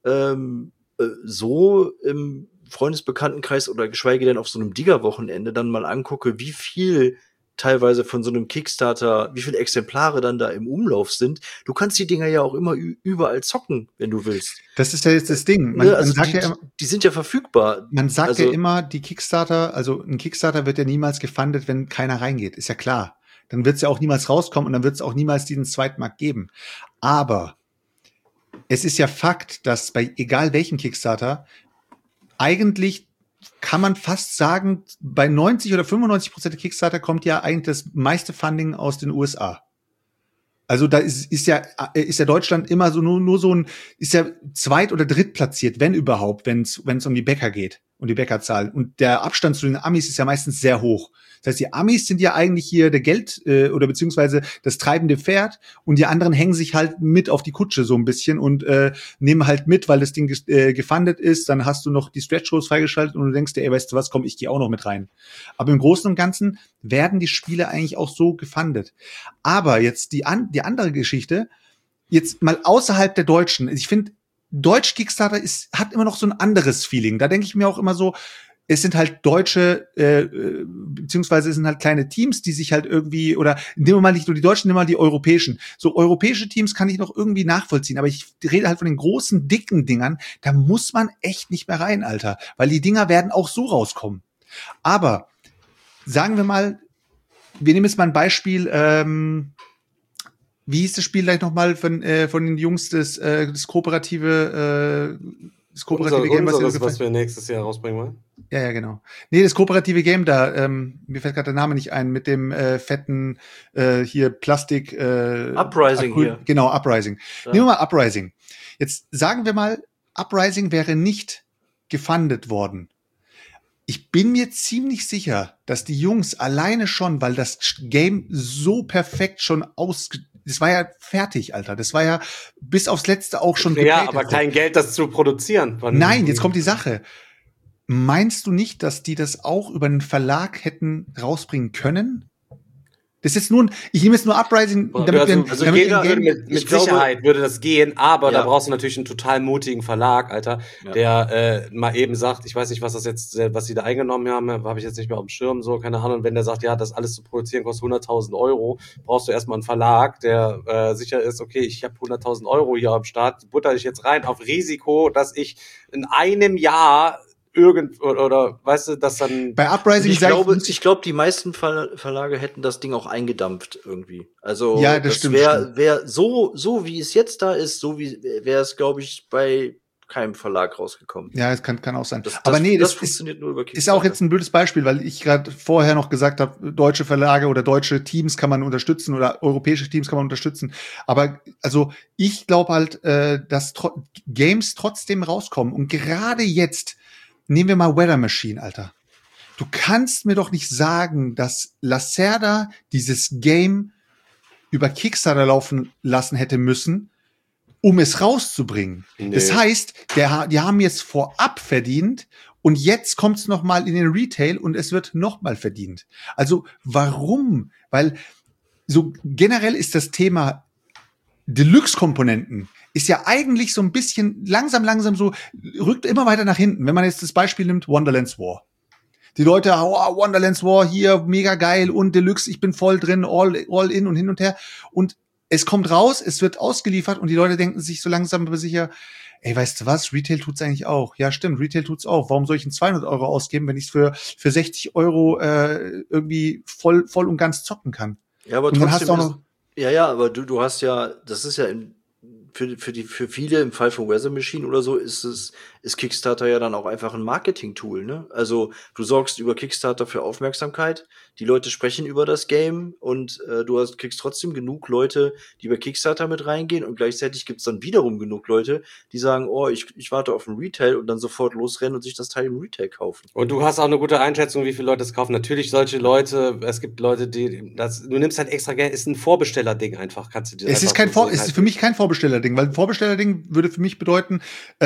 so im Freundesbekanntenkreis oder geschweige denn auf so einem Digger-Wochenende dann mal angucke, wie viel teilweise von so einem Kickstarter, wie viele Exemplare dann da im Umlauf sind. Du kannst die Dinger ja auch immer überall zocken, wenn du willst. Das ist ja jetzt das Ding. Man sagt die sind ja verfügbar. Man sagt ja immer, die Kickstarter, also ein Kickstarter wird ja niemals gefundet, wenn keiner reingeht. Ist ja klar. Dann wird es ja auch niemals rauskommen und dann wird es auch niemals diesen Zweitmarkt geben. Aber es ist ja Fakt, dass bei egal welchem Kickstarter eigentlich kann man fast sagen, bei 90 oder 95% der Kickstarter kommt ja eigentlich das meiste Funding aus den USA. Also da ist ja Deutschland immer so nur so ein, ist ja zweit- oder drittplatziert, wenn überhaupt, wenn es um die Bäcker geht und die Bäckerzahl. Und der Abstand zu den Amis ist ja meistens sehr hoch. Das heißt, die Amis sind ja eigentlich hier der Geld oder beziehungsweise das treibende Pferd und die anderen hängen sich halt mit auf die Kutsche so ein bisschen und nehmen halt mit, weil das Ding gefundet ist. Dann hast du noch die Stretch-Goals freigeschaltet und du denkst dir, ey, weißt du was, komm, ich gehe auch noch mit rein. Aber im Großen und Ganzen werden die Spiele eigentlich auch so gefundet. Aber jetzt die andere Geschichte, jetzt mal außerhalb der Deutschen. Ich finde, Deutsch Kickstarter hat immer noch so ein anderes Feeling. Da denke ich mir auch immer so, es sind halt Deutsche, beziehungsweise es sind halt kleine Teams, die sich halt irgendwie, oder nehmen wir mal nicht nur die Deutschen, nehmen wir mal die europäischen. So europäische Teams kann ich noch irgendwie nachvollziehen, aber ich rede halt von den großen, dicken Dingern, da muss man echt nicht mehr rein, Alter, weil die Dinger werden auch so rauskommen. Aber sagen wir mal, wir nehmen jetzt mal ein Beispiel, wie hieß das Spiel gleich nochmal von den Jungs, das kooperative Game, was wir nächstes Jahr rausbringen wollen? Ja, genau. Nee, das kooperative Game da, mir fällt gerade der Name nicht ein, mit dem fetten hier Plastik Uprising hier. Genau, Uprising. Ja. Nehmen wir mal Uprising. Jetzt sagen wir mal, Uprising wäre nicht gefundet worden. Ich bin mir ziemlich sicher, dass die Jungs alleine schon, weil das Game so perfekt schon das war ja fertig, Alter. Das war ja bis aufs Letzte auch schon geprägt. Ja, aber kein Geld, das zu produzieren. Nein, jetzt kommt die Sache. Meinst du nicht, dass die das auch über einen Verlag hätten rausbringen können? Das ist jetzt nur ich nehme jetzt nur Uprising. Mit Sicherheit würde das gehen, aber da brauchst du natürlich einen total mutigen Verlag, Alter, der mal eben sagt, ich weiß nicht, was sie da eingenommen haben, habe ich jetzt nicht mehr auf dem Schirm, so, keine Ahnung, wenn der sagt, ja, das alles zu produzieren kostet 100.000 €, brauchst du erstmal einen Verlag, der sicher ist, okay, ich habe 100.000 € hier am Start, butter ich jetzt rein auf Risiko, dass ich in einem Jahr oder weißt du, dass dann bei Uprising ich glaube, die meisten Verlage hätten das Ding auch eingedampft irgendwie. Also ja, das stimmt. Wäre so wie es jetzt da ist, so wie wäre es, glaube ich, bei keinem Verlag rausgekommen. Ja, es kann auch sein. Aber nee, das funktioniert nur über Kickstarter. Ist auch jetzt ein blödes Beispiel, weil ich gerade vorher noch gesagt habe, deutsche Verlage oder deutsche Teams kann man unterstützen oder europäische Teams kann man unterstützen. Aber also ich glaube halt, dass Games trotzdem rauskommen. Und gerade jetzt, nehmen wir mal Weather Machine, Alter. Du kannst mir doch nicht sagen, dass Lacerda dieses Game über Kickstarter laufen lassen hätte müssen, um es rauszubringen. Nee. Das heißt, die haben jetzt vorab verdient und jetzt kommt es noch mal in den Retail und es wird noch mal verdient. Also warum? Weil so generell ist das Thema Deluxe-Komponenten ist ja eigentlich so ein bisschen langsam so, rückt immer weiter nach hinten. Wenn man jetzt das Beispiel nimmt, Wonderlands War. Die Leute, oh, Wonderlands War hier, mega geil und Deluxe, ich bin voll drin, all in und hin und her. Und es kommt raus, es wird ausgeliefert und die Leute denken sich so langsam aber sicher, ey, weißt du was, Retail tut's eigentlich auch. Ja, stimmt, Retail tut's auch. Warum soll ich 200 € ausgeben, wenn ich es für 60 € irgendwie voll und ganz zocken kann? Ja, aber und trotzdem dann hast du auch noch aber du hast ja, das ist ja für viele im Fall von Weather Machine oder so ist Kickstarter ja dann auch einfach ein Marketing-Tool, ne? Also du sorgst über Kickstarter für Aufmerksamkeit, die Leute sprechen über das Game und kriegst trotzdem genug Leute, die bei Kickstarter mit reingehen und gleichzeitig gibt's dann wiederum genug Leute, die sagen, oh, ich warte auf ein Retail und dann sofort losrennen und sich das Teil im Retail kaufen. Und du hast auch eine gute Einschätzung, wie viele Leute es kaufen. Natürlich solche Leute, es gibt Leute, du nimmst halt extra Geld, ist ein Vorbesteller-Ding einfach, kannst du dir Es ist für mich kein Vorbesteller-Ding, weil ein Vorbestellerding würde für mich bedeuten,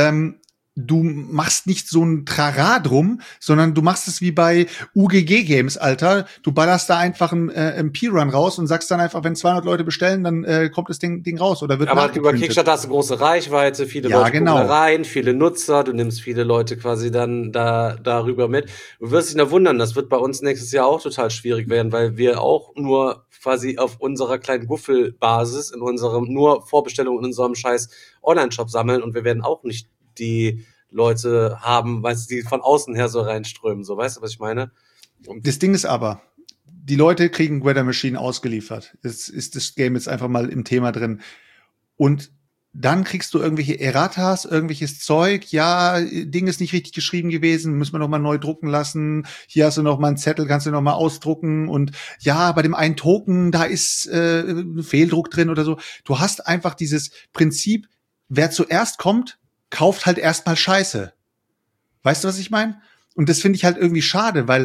du machst nicht so ein Trara drum, sondern du machst es wie bei UGG-Games, Alter. Du ballerst da einfach einen MP-Run raus und sagst dann einfach, wenn 200 Leute bestellen, dann kommt das Ding raus oder wird nachgeprintet. Aber über Kickstarter hast du große Reichweite, viele Leute gucken da rein, viele Nutzer, du nimmst viele Leute quasi dann darüber mit. Du wirst dich da wundern, das wird bei uns nächstes Jahr auch total schwierig werden, weil wir auch nur quasi auf unserer kleinen Guffelbasis in unserem nur Vorbestellung in unserem scheiß Online-Shop sammeln und wir werden auch nicht die Leute haben, weißt du, die von außen her so reinströmen, so, weißt du, was ich meine? Das Ding ist aber, die Leute kriegen Weather Machine ausgeliefert. Jetzt ist das Game jetzt einfach mal im Thema drin. Und dann kriegst du irgendwelche Erratas, irgendwelches Zeug, ja, Ding ist nicht richtig geschrieben gewesen, müssen wir noch mal neu drucken lassen, hier hast du noch mal einen Zettel, kannst du noch mal ausdrucken und ja, bei dem einen Token, da ist ein Fehldruck drin oder so. Du hast einfach dieses Prinzip, wer zuerst kommt, kauft halt erstmal Scheiße. Weißt du, was ich meine? Und das finde ich halt irgendwie schade, weil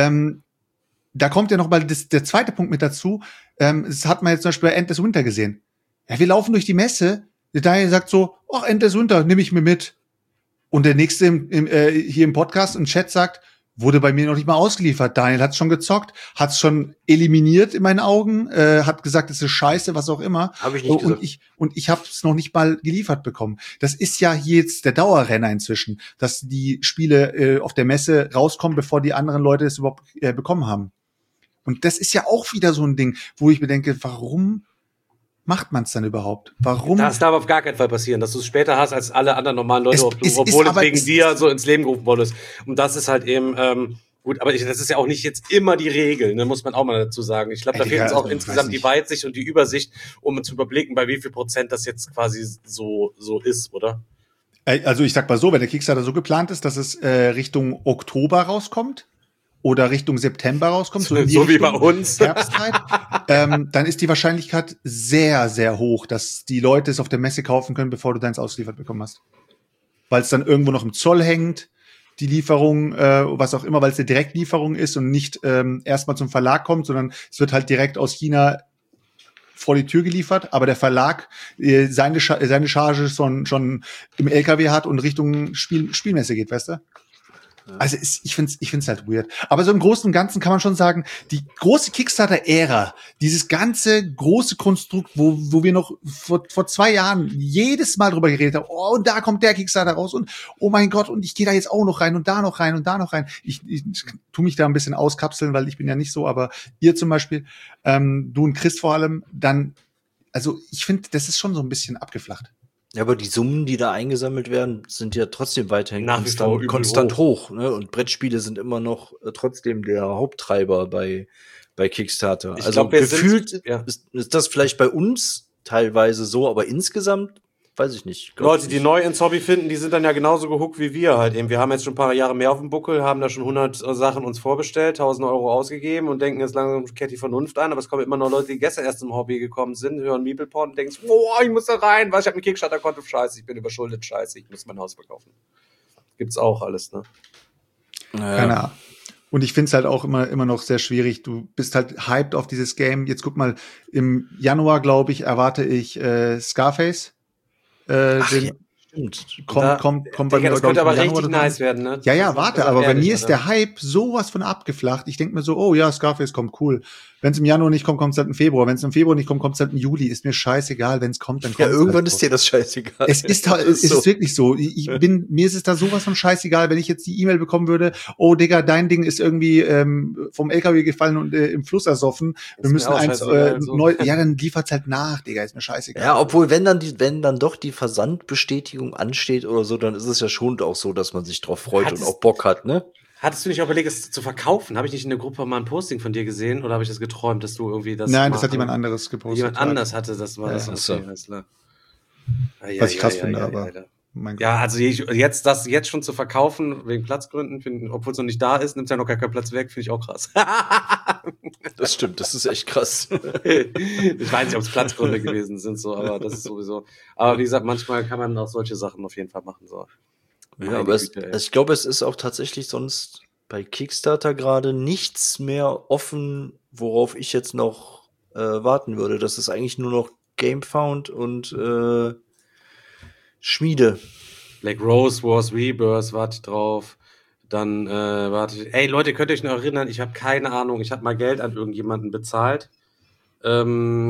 da kommt ja noch mal der zweite Punkt mit dazu. Das hat man jetzt zum Beispiel bei Endless Winter gesehen. Ja, wir laufen durch die Messe, der Daniel sagt so, ach, Endless Winter, nehme ich mir mit. Und der nächste hier im Podcast im Chat sagt, wurde bei mir noch nicht mal ausgeliefert. Daniel hat's schon gezockt, hat's schon eliminiert in meinen Augen, hat gesagt, es ist scheiße, was auch immer. Habe ich nicht gesagt. Und ich habe es noch nicht mal geliefert bekommen. Das ist ja hier jetzt der Dauerrenner inzwischen, dass die Spiele auf der Messe rauskommen, bevor die anderen Leute es überhaupt bekommen haben. Und das ist ja auch wieder so ein Ding, wo ich mir denke, warum macht man es dann überhaupt? Warum? Das darf auf gar keinen Fall passieren, dass du es später hast als alle anderen normalen Leute, obwohl es wegen dir so ins Leben gerufen worden ist. Und das ist halt eben, gut, aber das ist ja auch nicht jetzt immer die Regel, ne, muss man auch mal dazu sagen. Ich glaube, da fehlt uns auch insgesamt die Weitsicht und die Übersicht, um zu überblicken, bei wie viel Prozent das jetzt quasi so ist, oder? Also ich sag mal so, wenn der Kickstarter so geplant ist, dass es Richtung Oktober rauskommt, oder Richtung September rauskommt, so wie bei uns, Herbstzeit, dann ist die Wahrscheinlichkeit sehr, sehr hoch, dass die Leute es auf der Messe kaufen können, bevor du deins ausgeliefert bekommen hast. Weil es dann irgendwo noch im Zoll hängt, die Lieferung, was auch immer, weil es eine Direktlieferung ist und nicht erstmal zum Verlag kommt, sondern es wird halt direkt aus China vor die Tür geliefert, aber der Verlag seine Charge schon im LKW hat und Richtung Spielmesse geht, weißt du? Also ich find's halt weird. Aber so im Großen und Ganzen kann man schon sagen, die große Kickstarter-Ära, dieses ganze große Konstrukt, wo wir noch vor 2 Jahren jedes Mal drüber geredet haben, oh, und da kommt der Kickstarter raus und oh mein Gott, und ich gehe da jetzt auch noch rein und da noch rein und da noch rein. Ich tu mich da ein bisschen auskapseln, weil ich bin ja nicht so, aber ihr zum Beispiel, du und Chris vor allem, dann, also ich finde, das ist schon so ein bisschen abgeflacht. Ja, aber die Summen, die da eingesammelt werden, sind ja trotzdem weiterhin konstant hoch. Ne? Und Brettspiele sind immer noch trotzdem der Haupttreiber bei Kickstarter. Ich also glaub, gefühlt ist das vielleicht bei uns teilweise so, aber insgesamt weiß ich nicht. Leute, die neu ins Hobby finden, die sind dann ja genauso gehuckt wie wir halt eben. Wir haben jetzt schon ein paar Jahre mehr auf dem Buckel, haben da schon 100 Sachen uns vorbestellt, 1.000 Euro ausgegeben und denken jetzt langsam, kehrt die Vernunft ein. Aber es kommen immer noch Leute, die gestern erst im Hobby gekommen sind, hören Meeple-Porn und denken, boah, ich muss da rein, was, ich habe ein Kickstarter-Konto, scheiße, ich bin überschuldet, scheiße, ich muss mein Haus verkaufen. Gibt's auch alles, ne? Keine Ahnung. Und ich finde es halt auch immer noch sehr schwierig. Du bist halt hyped auf dieses Game. Jetzt guck mal, im Januar, glaube ich, erwarte ich Scarface. Stimmt. Kommt bei mir. Das könnte aber richtig nice werden, ne? Ja, warte, aber bei mir ist der Hype sowas von abgeflacht. Ich denke mir so, oh ja, Scarface kommt, cool. Wenn es im Januar nicht kommt, kommt es halt im Februar. Wenn es im Februar nicht kommt, kommt es halt im Juli. Ist mir scheißegal, wenn es kommt, dann kommt es. Ja, irgendwann halt ist dir das scheißegal. Es ist wirklich so. Mir ist es da sowas von scheißegal, wenn ich jetzt die E-Mail bekommen würde, oh Digga, dein Ding ist irgendwie vom LKW gefallen und im Fluss ersoffen. Wir müssen eins neu. Ja, dann liefert's halt nach, Digga, ist mir scheißegal. Ja, obwohl, wenn dann doch die Versandbestätigung ansteht oder so, dann ist es ja schon auch so, dass man sich drauf freut und auch Bock hat, ne? Hattest du nicht auch überlegt, es zu verkaufen? Habe ich nicht in der Gruppe mal ein Posting von dir gesehen oder habe ich das geträumt, dass du irgendwie das? Nein, das hat jemand anderes gepostet. Jemand anders hatte das mal. Ja, das okay, alles klar. Was ich krass finde, aber. Mein Gott. Ja, also jetzt schon zu verkaufen, wegen Platzgründen, obwohl es noch nicht da ist, nimmt ja noch gar keinen Platz weg, finde ich auch krass. Das stimmt, das ist echt krass. Ich weiß nicht, ob es Platzgründe gewesen sind, so, aber das ist sowieso. Aber wie gesagt, manchmal kann man auch solche Sachen auf jeden Fall machen. So. Ja, aber ich glaube, es ist auch tatsächlich sonst bei Kickstarter gerade nichts mehr offen, worauf ich jetzt noch warten würde. Das ist eigentlich nur noch Gamefound und Schmiede. Black Rose Wars Rebirth, warte ich drauf. Dann warte ich. Ey Leute, könnt ihr euch noch erinnern, ich habe keine Ahnung, ich habe mal Geld an irgendjemanden bezahlt, der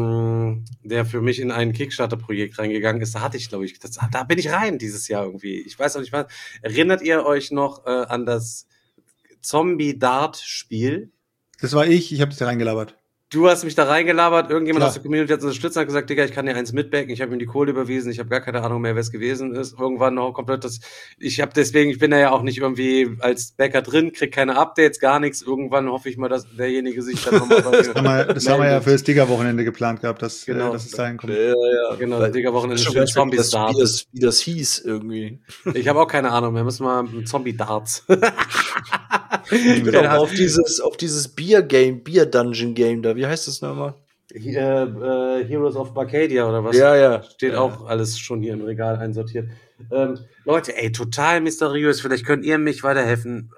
für mich in ein Kickstarter-Projekt reingegangen ist. Da hatte ich, glaube ich, da bin ich rein dieses Jahr irgendwie. Ich weiß auch nicht was. Erinnert ihr euch noch an das Zombie-Dart-Spiel? Das war ich habe dich da reingelabert. Du hast mich da reingelabert, irgendjemand Klar. aus der Community hat unterstützt und hat gesagt, Digga, ich kann dir eins mitbacken, ich habe ihm die Kohle überwiesen, ich habe gar keine Ahnung mehr, wer es gewesen ist. Irgendwann noch komplett ich bin da ja auch nicht irgendwie als Bäcker drin, krieg keine Updates, gar nichts. Irgendwann hoffe ich mal, dass derjenige sich dann nochmal Das haben wir ja fürs Digger-Wochenende geplant gehabt, dass es dahin kommt. Ja. Genau, das Digger-Wochenende Schon für Zombies Darts. wie das hieß irgendwie. Ich habe auch keine Ahnung mehr, müssen wir Zombie-Darts. Genau, auf dieses Bier-Dungeon-Game da, wie heißt das nochmal? Heroes of Barcadia oder was? Ja. Steht auch alles schon hier im Regal einsortiert. Leute, ey, total mysteriös. Vielleicht könnt ihr mich weiterhelfen.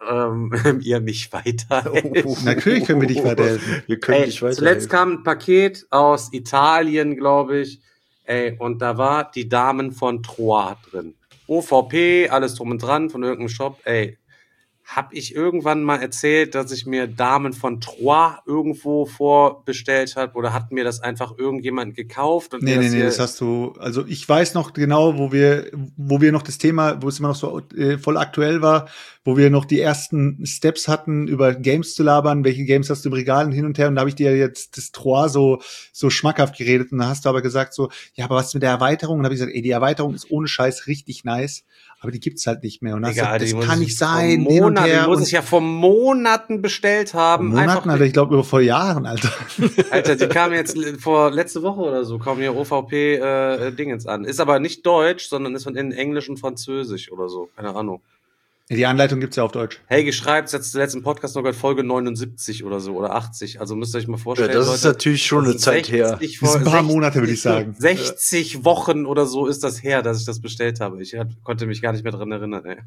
Natürlich können wir dich weiterhelfen. Wir können dich weiterhelfen. Zuletzt kam ein Paket aus Italien, glaube ich. Ey, und da war die Damen von Troyes drin. OVP, alles drum und dran von irgendeinem Shop. Ey, hab ich irgendwann mal erzählt, dass ich mir Damen von Troyes irgendwo vorbestellt habe oder hat mir das einfach irgendjemand gekauft? Und Nee, das hast du, also ich weiß noch genau, wo wir noch das Thema, wo es immer noch so voll aktuell war, wo wir noch die ersten Steps hatten, über Games zu labern, welche Games hast du im Regal und hin und her, und da habe ich dir jetzt das Troyes so schmackhaft geredet und da hast du aber gesagt so, ja, aber was mit der Erweiterung? Und da habe ich gesagt, ey, die Erweiterung ist ohne Scheiß richtig nice, aber die gibt's halt nicht mehr. Und dann Egal, das kann nicht sein. Die muss ich ja vor Monaten bestellt haben. Alter, ich glaube vor Jahren, Alter. Alter, die kam jetzt letzte Woche oder so, kam hier OVP-Dingens an. Ist aber nicht Deutsch, sondern ist von in Englisch und Französisch oder so. Keine Ahnung. Die Anleitung gibt's ja auf Deutsch. Helge schreibt jetzt letzten Podcast noch Folge 79 oder so oder 80. Also müsst ihr euch mal vorstellen. Ja, das ist Leute, natürlich schon eine Zeit her. Das ist ein paar Monate, würde ich sagen. 60 Wochen oder so ist das her, dass ich das bestellt habe. Ich konnte mich gar nicht mehr dran erinnern. Ey.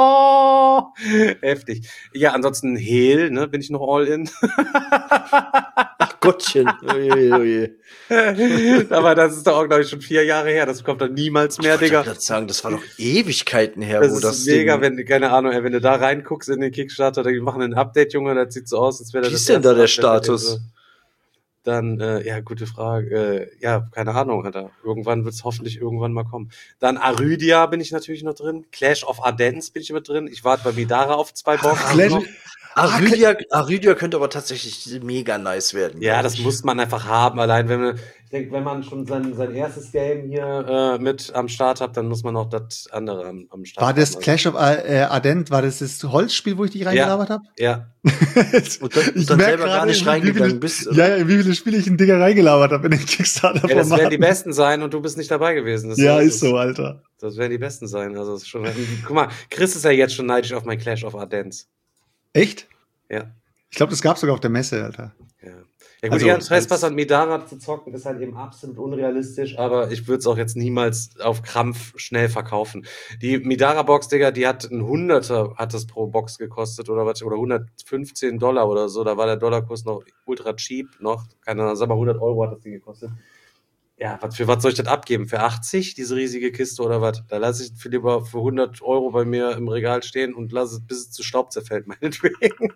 Heftig. Ja, ansonsten Hehl, ne, bin ich noch all in. Ach Gottchen. Oje. Aber das ist doch auch, glaube ich, schon 4 Jahre her. Das kommt dann niemals mehr, Digga. Ich wollte sagen, das war doch Ewigkeiten her, das wo ist das mega, keine Ahnung, ey, wenn du da reinguckst in den Kickstarter, die machen ein Update, Junge, das sieht so aus, als wäre das. Wie ist denn da der Status? Dann, ja, gute Frage. Ja, keine Ahnung, Alter. Irgendwann wird es hoffentlich irgendwann mal kommen. Dann Arydia bin ich natürlich noch drin. Clash of Ardennes bin ich immer drin. Ich warte bei Vidara auf 2 Boxen. Arydia könnte aber tatsächlich mega nice werden. Ja, das muss man einfach haben. Allein ich denke, wenn man schon sein erstes Game hier mit am Start hat, dann muss man auch das andere am Start War das haben. Clash of Ardent, war das Holzspiel, wo ich dich reingelabert habe? Ja. Und dann selber gar nicht reingegangen bist. Ja, in wie viele Spiele ich in Dinger reingelabert habe in den Kickstarter-Formaten. Ja, das werden die besten sein und du bist nicht dabei gewesen. Ist so, Alter. Das werden die besten sein. Also, das ist schon, guck mal, Chris ist ja jetzt schon neidisch auf mein Clash of Ardent. Echt? Ja. Ich glaube, das gab's sogar auf der Messe, Alter. Ja. Ja gut, Also, Ian Trespass und Midara zu zocken ist halt eben absolut unrealistisch, aber ich würde es auch jetzt niemals auf Krampf schnell verkaufen. Die Midara-Box, Digga, die hat ein Hunderter hat das pro Box gekostet oder was, oder $115 oder so, da war der Dollarkurs noch ultra cheap noch, keine Ahnung, sag mal 100 € hat das Ding gekostet. Ja, für was soll ich das abgeben? Für 80, diese riesige Kiste oder was? Da lasse ich für lieber für 100 € bei mir im Regal stehen und lasse es, bis es zu Staub zerfällt, meinetwegen.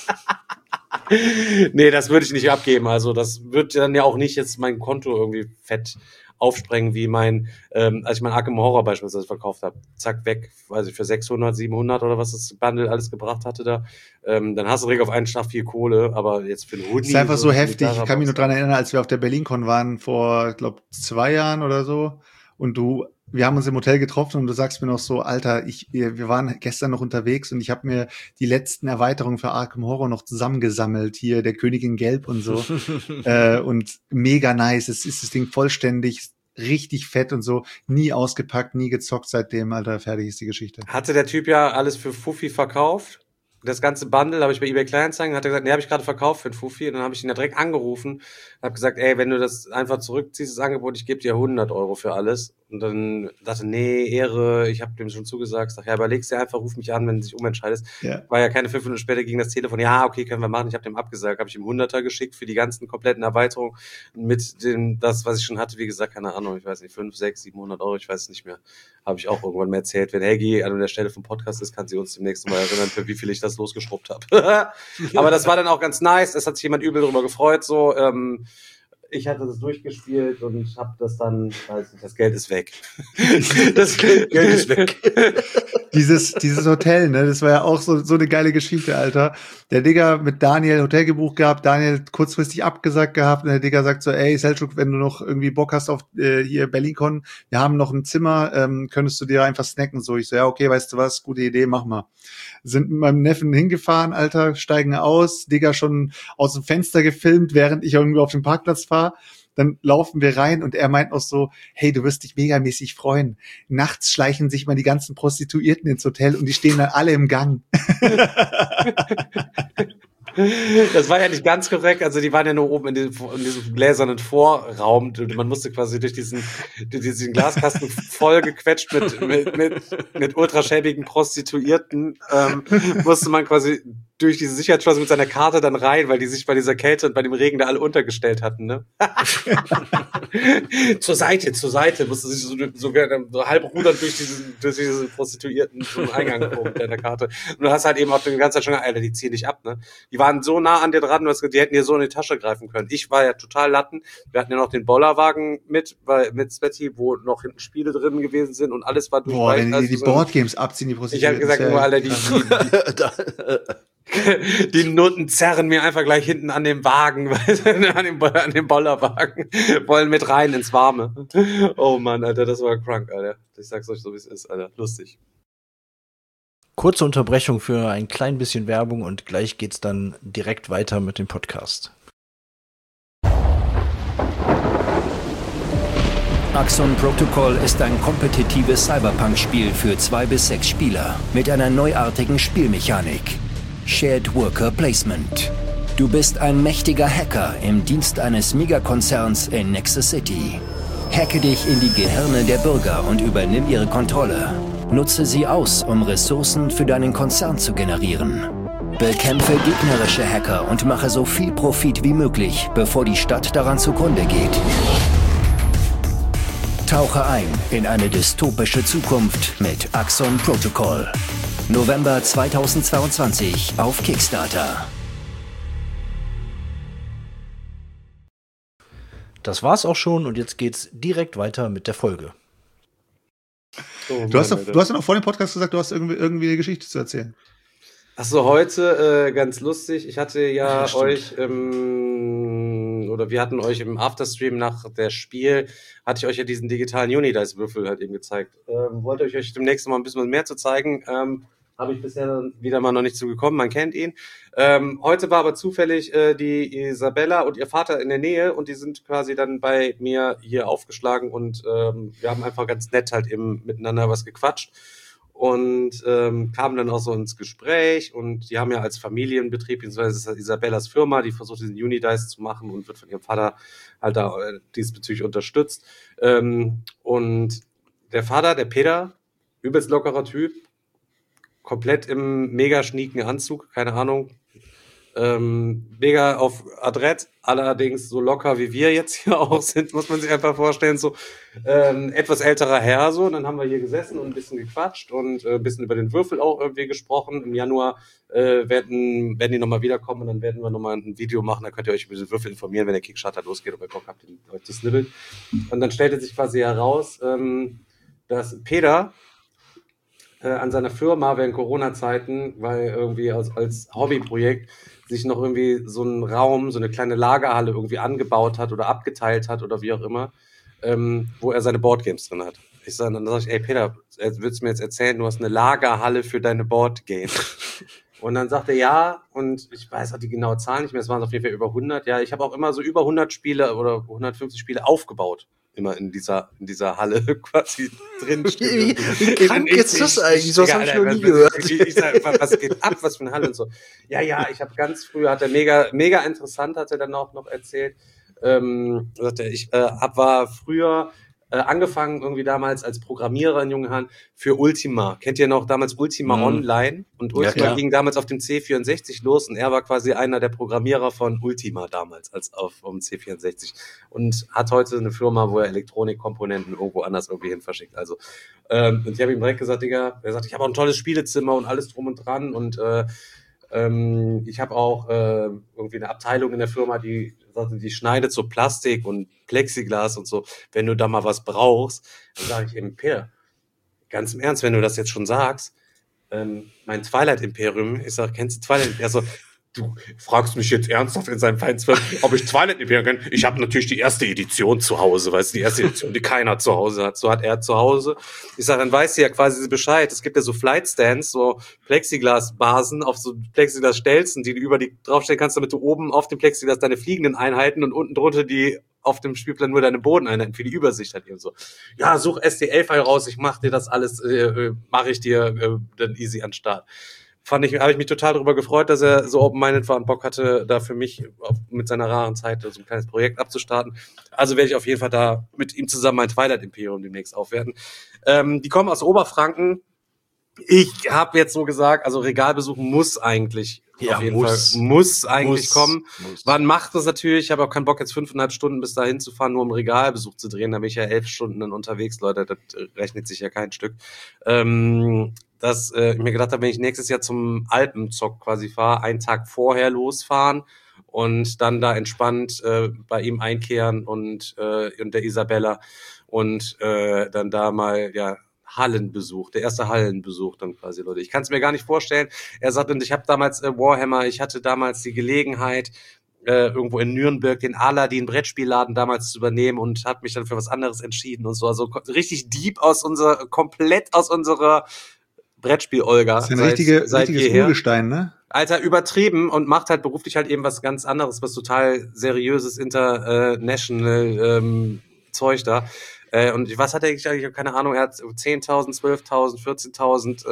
Nee, das würde ich nicht abgeben. Also das wird dann ja auch nicht jetzt mein Konto irgendwie fett aufsprengen, wie als ich mein Arkham Horror beispielsweise verkauft habe. Zack, weg, weiß ich, für 600, 700 oder was das Bundle alles gebracht hatte da. Dann hast du direkt auf einen Schlag viel Kohle, aber jetzt für einen Hoodie... Das ist einfach so heftig. Ich kann mich nur dran erinnern, als wir auf der BerlinCon waren vor, ich glaube, 2 Jahren oder so. Und wir haben uns im Hotel getroffen und du sagst mir noch so, Alter, wir waren gestern noch unterwegs und ich habe mir die letzten Erweiterungen für Arkham Horror noch zusammengesammelt. Hier, der Königin Gelb und so. Und mega nice. Es ist das Ding vollständig, richtig fett und so. Nie ausgepackt, nie gezockt seitdem, Alter. Fertig ist die Geschichte. Hatte der Typ ja alles für Fuffi verkauft. Das ganze Bundle habe ich bei eBay Kleinanzeigen, hat er gesagt, nee, habe ich gerade verkauft für einen Fuffi. Und dann habe ich ihn ja direkt angerufen, habe gesagt, ey, wenn du das einfach zurückziehst, das Angebot, ich gebe dir 100 € für alles. Und dann dachte, nee, Ehre, ich habe dem schon zugesagt. Sag, ja, überleg's dir einfach, ruf mich an, wenn du dich umentscheidest. Ja. War ja keine 5 Minuten später ging das Telefon, ja, okay, können wir machen. Ich habe dem abgesagt, habe ich ihm 100er geschickt für die ganzen kompletten Erweiterungen mit das, was ich schon hatte. Wie gesagt, keine Ahnung, ich weiß nicht, 5, 6, 700 €, ich weiß es nicht mehr. Habe ich auch irgendwann mal erzählt. Wenn Helgi an der Stelle vom Podcast ist, kann sie uns demnächst mal erinnern, für wie viel ich das losgeschrubbt habe. Aber das war dann auch ganz nice. Es hat sich jemand übel drüber gefreut, so. Ich hatte das durchgespielt und habe das dann, weiß nicht, das Geld ist weg. Das Geld ist weg. Dieses Hotel, ne, das war ja auch so eine geile Geschichte, Alter. Der Digger mit Daniel Hotel gebucht gehabt, Daniel kurzfristig abgesagt gehabt und der Digger sagt so, ey, Selçuk, wenn du noch irgendwie Bock hast auf hier BerlinCon, wir haben noch ein Zimmer, könntest du dir einfach snacken? So, ich so, ja, okay, weißt du was, gute Idee, mach mal. Sind mit meinem Neffen hingefahren, Alter, steigen aus, Digger schon aus dem Fenster gefilmt, während ich irgendwie auf dem Parkplatz fahre. Dann laufen wir rein und er meint auch so, hey, du wirst dich megamäßig freuen. Nachts schleichen sich mal die ganzen Prostituierten ins Hotel und die stehen dann alle im Gang. Das war ja nicht ganz korrekt, also die waren ja nur oben in diesem gläsernen Vorraum. Man musste quasi durch diesen Glaskasten voll gequetscht mit ultraschäbigen Prostituierten, musste man quasi durch diese Sicherheitsschlosse mit seiner Karte dann rein, weil die sich bei dieser Kälte und bei dem Regen da alle untergestellt hatten, ne? zur Seite, musste sich so halb rudern durch diese Prostituierten zum Eingang kommen mit deiner Karte. Und du hast halt eben auch die ganze Zeit schon, Alter, die ziehen dich ab, ne? Die waren so nah an dir dran, die hätten dir so in die Tasche greifen können. Ich war ja total Latten. Wir hatten ja noch den Bollerwagen mit Svetty, wo noch hinten Spiele drin gewesen sind und alles war durch. Boah, wenn die Boardgames abziehen, die Prostituierten. Ich habe gesagt, nur Alter, die Nutten zerren mir einfach gleich hinten an dem Wagen, an dem Bollerwagen, wollen mit rein ins Warme. Oh Mann, Alter, das war krank, Alter. Ich sag's euch so, wie es ist, Alter. Lustig. Kurze Unterbrechung für ein klein bisschen Werbung und gleich geht's dann direkt weiter mit dem Podcast. Axon Protocol ist ein kompetitives Cyberpunk-Spiel für 2 bis 6 Spieler mit einer neuartigen Spielmechanik. Shared Worker Placement. Du bist ein mächtiger Hacker im Dienst eines Megakonzerns in Nexus City. Hacke dich in die Gehirne der Bürger und übernimm ihre Kontrolle. Nutze sie aus, um Ressourcen für deinen Konzern zu generieren. Bekämpfe gegnerische Hacker und mache so viel Profit wie möglich, bevor die Stadt daran zugrunde geht. Tauche ein in eine dystopische Zukunft mit Axon Protocol. November 2022 auf Kickstarter. Das war's auch schon und jetzt geht's direkt weiter mit der Folge. Du hast ja noch vor dem Podcast gesagt, du hast irgendwie eine Geschichte zu erzählen. Achso, heute ganz lustig. Ich hatte ja Stimmt. euch oder wir hatten euch im Afterstream nach der Spiel, hatte ich euch ja diesen digitalen Unidice-Würfel halt eben gezeigt. Wollte ich euch demnächst mal ein bisschen mehr zu zeigen. Habe ich bisher wieder mal noch nicht zugekommen, man kennt ihn. Heute war aber zufällig die Isabella und ihr Vater in der Nähe und die sind quasi dann bei mir hier aufgeschlagen und wir haben einfach ganz nett halt eben miteinander was gequatscht. Und kamen dann auch so ins Gespräch und die haben ja als Familienbetrieb, beziehungsweise ist das Isabellas Firma, die versucht diesen Unidice zu machen und wird von ihrem Vater halt da diesbezüglich unterstützt. Und der Vater, der Peter, übelst lockerer Typ, komplett im mega schnieken Anzug, keine Ahnung, mega auf Adrett, allerdings so locker wie wir jetzt hier auch sind, muss man sich einfach vorstellen, so etwas älterer Herr so, und dann haben wir hier gesessen und ein bisschen gequatscht und ein bisschen über den Würfel auch irgendwie gesprochen. Im Januar werden die nochmal wiederkommen und dann werden wir nochmal ein Video machen, da könnt ihr euch über den Würfel informieren, wenn der Kickstarter losgeht, ob ihr Bock habt, euch zu snibbeln. Und dann stellte sich quasi heraus, dass Peter an seiner Firma während Corona-Zeiten, weil irgendwie als Hobbyprojekt sich noch irgendwie so einen Raum, so eine kleine Lagerhalle irgendwie angebaut hat oder abgeteilt hat oder wie auch immer, wo er seine Boardgames drin hat. Dann sag ich, ey Peter, willst du mir jetzt erzählen, du hast eine Lagerhalle für deine Boardgames? Und dann sagt er, ja, und ich weiß auch die genaue Zahl nicht mehr, es waren auf jeden Fall über 100. Ja, ich habe auch immer so über 100 Spiele oder 150 Spiele aufgebaut. Immer in dieser Halle quasi drin. Wie krank ist das eigentlich? So habe ich noch nie gehört. Ich sag, was geht ab, was für eine Halle und so. Ja, ich habe ganz früher, hat er mega interessant, hat er dann auch noch erzählt. Sagt er, ich war früher angefangen irgendwie damals als Programmierer in jungen Jahren für Ultima. Kennt ihr noch damals Ultima Online? Und Ultima ging damals auf dem C64 los und er war quasi einer der Programmierer von Ultima damals um C64 und hat heute eine Firma, wo er Elektronikkomponenten irgendwo anders irgendwie hin verschickt. Also und ich habe ihm direkt gesagt, Digga, er sagt, ich habe auch ein tolles Spielezimmer und alles drum und dran und ich habe auch irgendwie eine Abteilung in der Firma, die schneidet so Plastik und Plexiglas und so. Wenn du da mal was brauchst, dann sage ich eben, Peter, ganz im Ernst, wenn du das jetzt schon sagst, mein Twilight Imperium, ich sage, kennst du Twilight? Er so, du fragst mich jetzt ernsthaft in seinem Feindsfeld, ob ich Twilight Imperium kenne. Ich habe natürlich die erste Edition zu Hause, weißt du, die erste Edition, die keiner zu Hause hat. So hat er zu Hause. Ich sage, dann weißt du ja quasi Bescheid. Es gibt ja so Flight Stands, so Plexiglas-Basen auf so Plexiglas-Stelzen, die du über die draufstellen kannst, damit du oben auf dem Plexiglas deine fliegenden Einheiten und unten drunter die auf dem Spielplan nur deine Bodeneinheiten für die Übersicht hat eben so. Ja, such STL-File raus, ich mach dir das alles, mache ich dir dann easy an den Start. Habe ich mich total darüber gefreut, dass er so open-minded war und Bock hatte, da für mich mit seiner raren Zeit so ein kleines Projekt abzustarten. Also werde ich auf jeden Fall da mit ihm zusammen mein Twilight Imperium demnächst aufwerten. Die kommen aus Oberfranken. Ich habe jetzt so gesagt, also Regalbesuch muss eigentlich auf jeden Fall kommen. Wann macht das natürlich? Ich habe auch keinen Bock, jetzt 5,5 Stunden bis dahin zu fahren, nur um Regalbesuch zu drehen. Da bin ich ja 11 Stunden dann unterwegs, Leute. Das rechnet sich ja kein Stück. Dass ich mir gedacht habe, wenn ich nächstes Jahr zum Alpenzock quasi fahre, einen Tag vorher losfahren und dann da entspannt bei ihm einkehren und der Isabella und dann da mal Hallenbesuch, der erste Hallenbesuch dann quasi, Leute. Ich kann es mir gar nicht vorstellen. Er sagt, und ich habe damals Warhammer, ich hatte damals die Gelegenheit, irgendwo in Nürnberg den Aladdin Brettspielladen damals zu übernehmen und hat mich dann für was anderes entschieden und so. Also richtig deep komplett aus unserer Brettspiel-Olga. Das ist ein richtiges Urgestein, ne? Alter, übertrieben und macht halt beruflich halt eben was ganz anderes, was total seriöses international Zeug da. Und was hat er eigentlich? Ich habe keine Ahnung. Er hat 10.000, 12.000,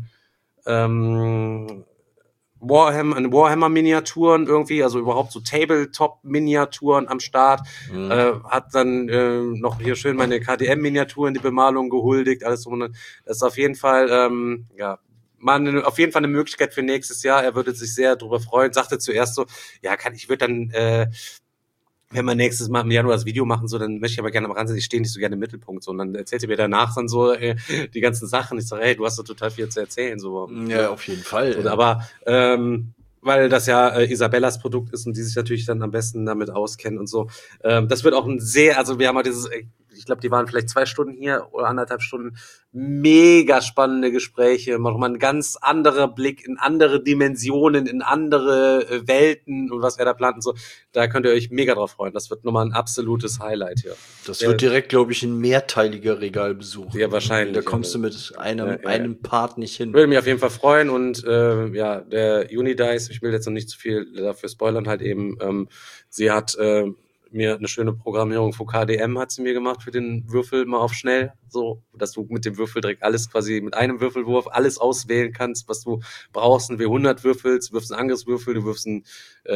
14.000 Warhammer-Miniaturen irgendwie, also überhaupt so Tabletop-Miniaturen am Start. Hat dann noch hier schön meine KDM-Miniaturen, die Bemalung gehuldigt, alles so. Das ist auf jeden Fall, auf jeden Fall eine Möglichkeit für nächstes Jahr. Er würde sich sehr darüber freuen. Sagte zuerst so, ich würde dann, wenn wir nächstes Mal im Januar das Video machen, so, dann möchte ich aber gerne am Rand sein, ich stehe nicht so gerne im Mittelpunkt, so, und dann erzählt ihr mir danach dann so die ganzen Sachen. Ich sage, hey, du hast doch total viel zu erzählen, so. Ja, auf jeden Fall. Und, aber weil das ja Isabellas Produkt ist und die sich natürlich dann am besten damit auskennen und so. Das wird auch also wir haben halt ich glaube, die waren vielleicht 2 Stunden hier oder 1,5 Stunden. Mega spannende Gespräche, nochmal ein ganz anderer Blick in andere Dimensionen, in andere Welten und was er da plant und so. Da könnt ihr euch mega drauf freuen. Das wird nochmal ein absolutes Highlight hier. Das wird direkt, glaube ich, ein mehrteiliger Regalbesuch. Ja, wahrscheinlich. Da kommst du mit einem Part nicht hin. Würde mich auf jeden Fall freuen und der Unidice, ich will jetzt noch nicht zu viel dafür spoilern, halt eben, sie hat mir eine schöne Programmierung für KDM hat sie mir gemacht für den Würfel mal auf schnell, so, dass du mit dem Würfel direkt alles quasi mit einem Würfelwurf alles auswählen kannst, was du brauchst, ein W100 würfelst, wirfst einen Angriffswürfel, du wirfst ein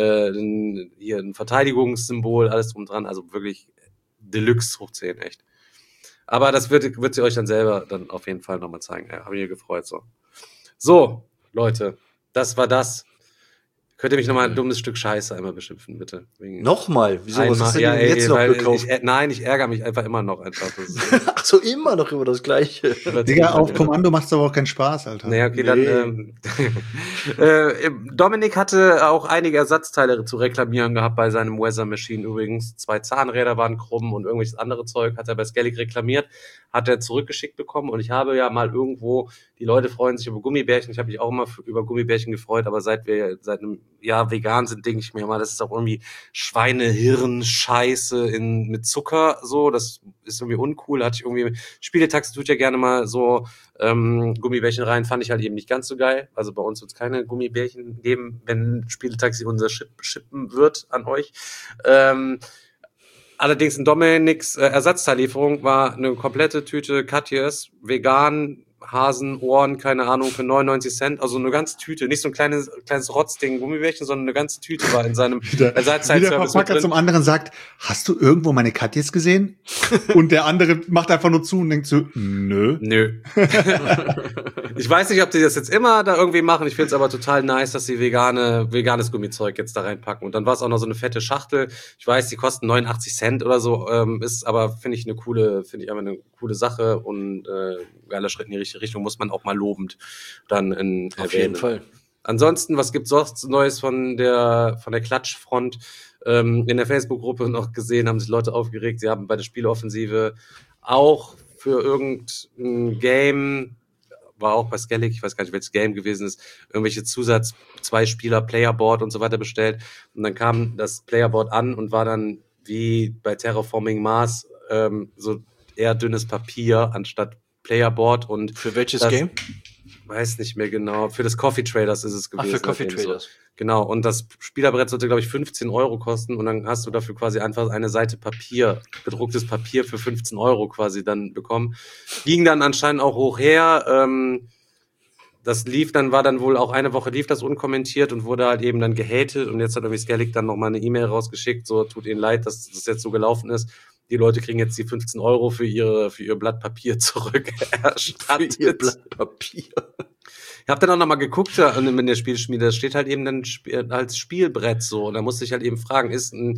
Verteidigungssymbol, alles drum dran, also wirklich Deluxe hoch 10, echt. Aber das wird sie euch dann selber dann auf jeden Fall nochmal zeigen. Ja, habe ich mir gefreut, so. So, Leute, das war das. Könnt ihr mich nochmal ein dummes Stück Scheiße einmal beschimpfen, bitte? Nochmal? Wieso? Was hast du denn jetzt noch gekauft? Ich ärgere mich einfach immer noch. Ach so, immer noch über das Gleiche. Digga, auf Kommando macht's aber auch keinen Spaß, Alter. Naja, okay, dann Dominik hatte auch einige Ersatzteile zu reklamieren gehabt bei seinem Weather Machine übrigens. 2 Zahnräder waren krumm und irgendwelches andere Zeug hat er bei Skellig reklamiert, hat er zurückgeschickt bekommen und ich habe ja mal irgendwo, die Leute freuen sich über Gummibärchen, ich habe mich auch immer über Gummibärchen gefreut, aber seit einem Jahr vegan sind, denke ich mir mal, das ist auch irgendwie Schweinehirn-Scheiße mit Zucker, so, das ist irgendwie uncool, hatte ich irgendwie, Spieletaxi tut ja gerne mal so Gummibärchen rein, fand ich halt eben nicht ganz so geil, also bei uns wird es keine Gummibärchen geben, wenn Spieletaxi unser shippen wird an euch, allerdings in Dominiks Ersatzteillieferung war eine komplette Tüte Katjes, vegan, Hasen, Ohren, keine Ahnung, für 99 Cent, also eine ganze Tüte, nicht so ein kleines Rotzding Gummibärchen, sondern eine ganze Tüte war in seinem Ersatzteilservice. Wie der Verpacker zum anderen sagt, hast du irgendwo meine Katjes gesehen? Und der andere macht einfach nur zu und denkt so, nö. Ich weiß nicht, ob die das jetzt immer da irgendwie machen, ich finde es aber total nice, dass sie veganes Gummizeug jetzt da reinpacken. Und dann war es auch noch so eine fette Schachtel, ich weiß, die kosten 89 Cent oder so, ist aber, finde ich einfach eine coole Sache und geiler Schritt in die richtige Richtung, muss man auch mal lobend dann erwähnen. Auf jeden Fall. Ansonsten, was gibt's sonst Neues von der Klatschfront? In der Facebook-Gruppe noch gesehen, haben sich Leute aufgeregt, sie haben bei der Spieleoffensive auch für irgendein Game, war auch bei Skellig, ich weiß gar nicht, welches Game gewesen ist, irgendwelche 2-Spieler Playerboard und so weiter bestellt. Und dann kam das Playerboard an und war dann wie bei Terraforming Mars so eher dünnes Papier anstatt Playerboard. Und für welches Game? Weiß nicht mehr genau. Für das Coffee Traders ist es gewesen. Ach, für Coffee Traders. So. Genau. Und das Spielerbrett sollte, glaube ich, 15 € kosten. Und dann hast du dafür quasi einfach eine Seite Papier, bedrucktes Papier für 15 € quasi dann bekommen. Ging dann anscheinend auch hoch her. Das war dann wohl auch eine Woche lief das unkommentiert und wurde halt eben dann gehatet. Und jetzt hat irgendwie Skellig dann nochmal eine E-Mail rausgeschickt. So, tut ihnen leid, dass das jetzt so gelaufen ist. Die Leute kriegen jetzt die 15 € für ihr Blatt Papier zurück erstattet. Für ihr Blatt Papier. Ich habe dann auch nochmal geguckt in der Spielschmiede, das steht halt eben dann als Spielbrett so. Und da musste ich halt eben fragen, zählt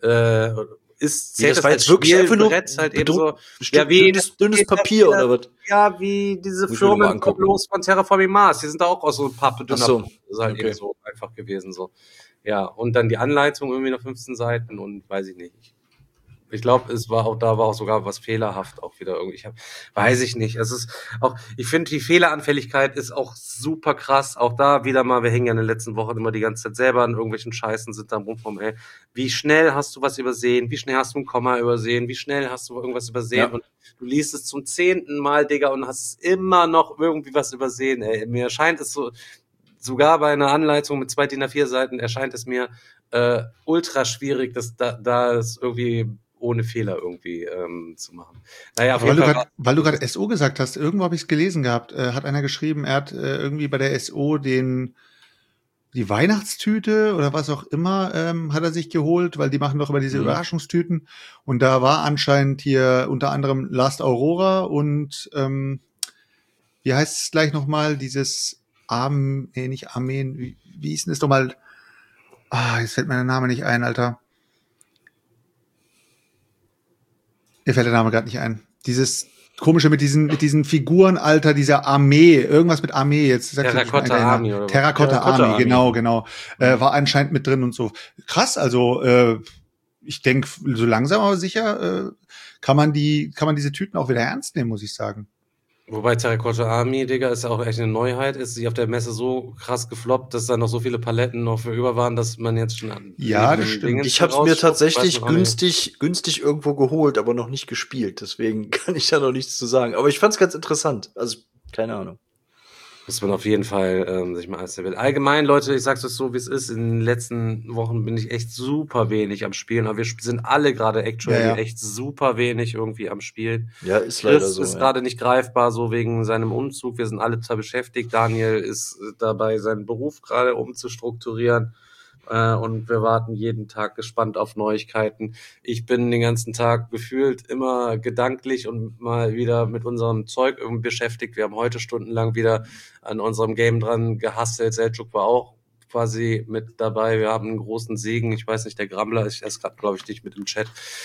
das als Spielbrett halt eben so? Ja, wie dünnes Papier oder was? Ja, wie diese Firmen bloß von Terraforming Mars. Die sind da auch aus so Pappe dünner. So. Das ist halt eben so einfach gewesen so. Ja, und dann die Anleitung irgendwie noch 15 Seiten und weiß ich nicht. Ich glaube, da war auch sogar was fehlerhaft auch wieder irgendwie. Weiß ich nicht. Es ist auch, ich finde, die Fehleranfälligkeit ist auch super krass. Auch da wieder mal, wir hängen ja in den letzten Wochen immer die ganze Zeit selber an irgendwelchen Scheißen, sind da am Rumkommen, ey. Wie schnell hast du was übersehen? Wie schnell hast du ein Komma übersehen? Wie schnell hast du irgendwas übersehen? Ja. Und du liest es zum 10. Mal, Digga, und hast immer noch irgendwie was übersehen, ey. Mir erscheint es so, sogar bei einer Anleitung mit 2 DIN A4 Seiten erscheint es mir ultra schwierig, dass das irgendwie ohne Fehler irgendwie zu machen. Naja, auf jeden Fall. Weil du gerade SO gesagt hast, irgendwo habe ich es gelesen gehabt, hat einer geschrieben, er hat irgendwie bei der SO die Weihnachtstüte oder was auch immer hat er sich geholt, weil die machen doch immer diese Überraschungstüten. Und da war anscheinend hier unter anderem Last Aurora und wie heißt es gleich nochmal, dieses nicht Armeen, wie hieß denn das doch mal? Jetzt fällt mir der Name nicht ein, Alter. Mir fällt der Name gerade nicht ein. Dieses komische mit diesen Figuren, Alter, dieser Armee, irgendwas mit Armee jetzt. Terracotta Army oder was? Terracotta Army, genau. War anscheinend mit drin und so. Krass, also ich denke, so langsam aber sicher kann man diese Tüten auch wieder ernst nehmen, muss ich sagen. Wobei Terracotta Army, Digga, ist ja auch echt eine Neuheit. Ist sie auf der Messe so krass gefloppt, dass da noch so viele Paletten noch für über waren, dass man jetzt schon an. Ja, das stimmt. Ich habe es mir tatsächlich günstig irgendwo geholt, aber noch nicht gespielt. Deswegen kann ich da noch nichts zu sagen. Aber ich fand's ganz interessant. Also, keine Ahnung. Muss man auf jeden Fall sich mal alles will. Allgemein, Leute, ich sag's euch so, wie es ist. In den letzten Wochen bin ich echt super wenig am Spielen. Aber wir sind alle gerade actually echt super wenig irgendwie am Spielen. Ja, ist leider Chris so. ist gerade nicht greifbar, so wegen seinem Umzug. Wir sind alle zwar beschäftigt. Daniel ist dabei, seinen Beruf gerade umzustrukturieren. Und wir warten jeden Tag gespannt auf Neuigkeiten. Ich bin den ganzen Tag gefühlt immer gedanklich und mal wieder mit unserem Zeug irgendwie beschäftigt. Wir haben heute stundenlang wieder an unserem Game dran gehustelt. Selçuk war auch quasi mit dabei. Wir haben einen großen Segen. Ich weiß nicht, der Grammler ist erst gerade, glaube ich, nicht mit im Chat.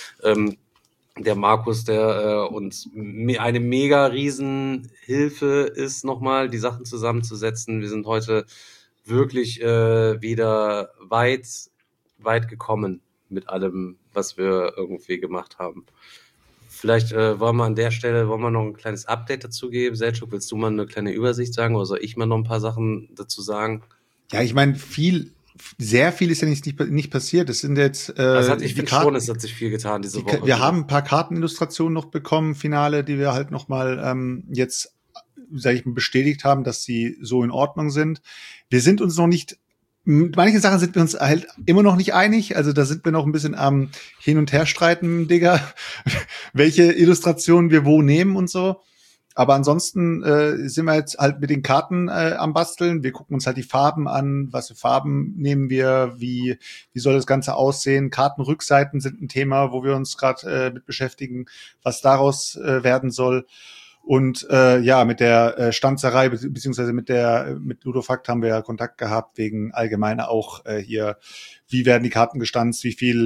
Der Markus, der uns eine mega Riesenhilfe ist, nochmal die Sachen zusammenzusetzen. Wir sind heute wirklich wieder weit gekommen mit allem, was wir irgendwie gemacht haben. Vielleicht wollen wir an der Stelle noch ein kleines Update dazu geben. Selçuk, willst du mal eine kleine Übersicht sagen oder soll ich mal noch ein paar Sachen dazu sagen? Ja, ich meine, sehr viel ist ja nicht passiert. Es sind jetzt ich finde schon, es hat sich viel getan diese Woche. Wir haben ein paar Kartenillustrationen noch bekommen, Finale, die wir halt noch mal jetzt, sage ich mal, bestätigt haben, dass sie so in Ordnung sind. Wir sind uns noch nicht, mit manchen Sachen sind wir uns halt immer noch nicht einig. Also da sind wir noch ein bisschen am Hin- und Herstreiten, Digga, welche Illustrationen wir wo nehmen und so. Aber ansonsten sind wir jetzt halt mit den Karten am Basteln. Wir gucken uns halt die Farben an. Was für Farben nehmen wir? Wie soll das Ganze aussehen? Kartenrückseiten sind ein Thema, wo wir uns gerade mit beschäftigen, was daraus werden soll. Und mit der Stanzerei beziehungsweise mit Ludofakt haben wir ja Kontakt gehabt wegen allgemeiner auch hier, wie werden die Karten gestanzt, wie viel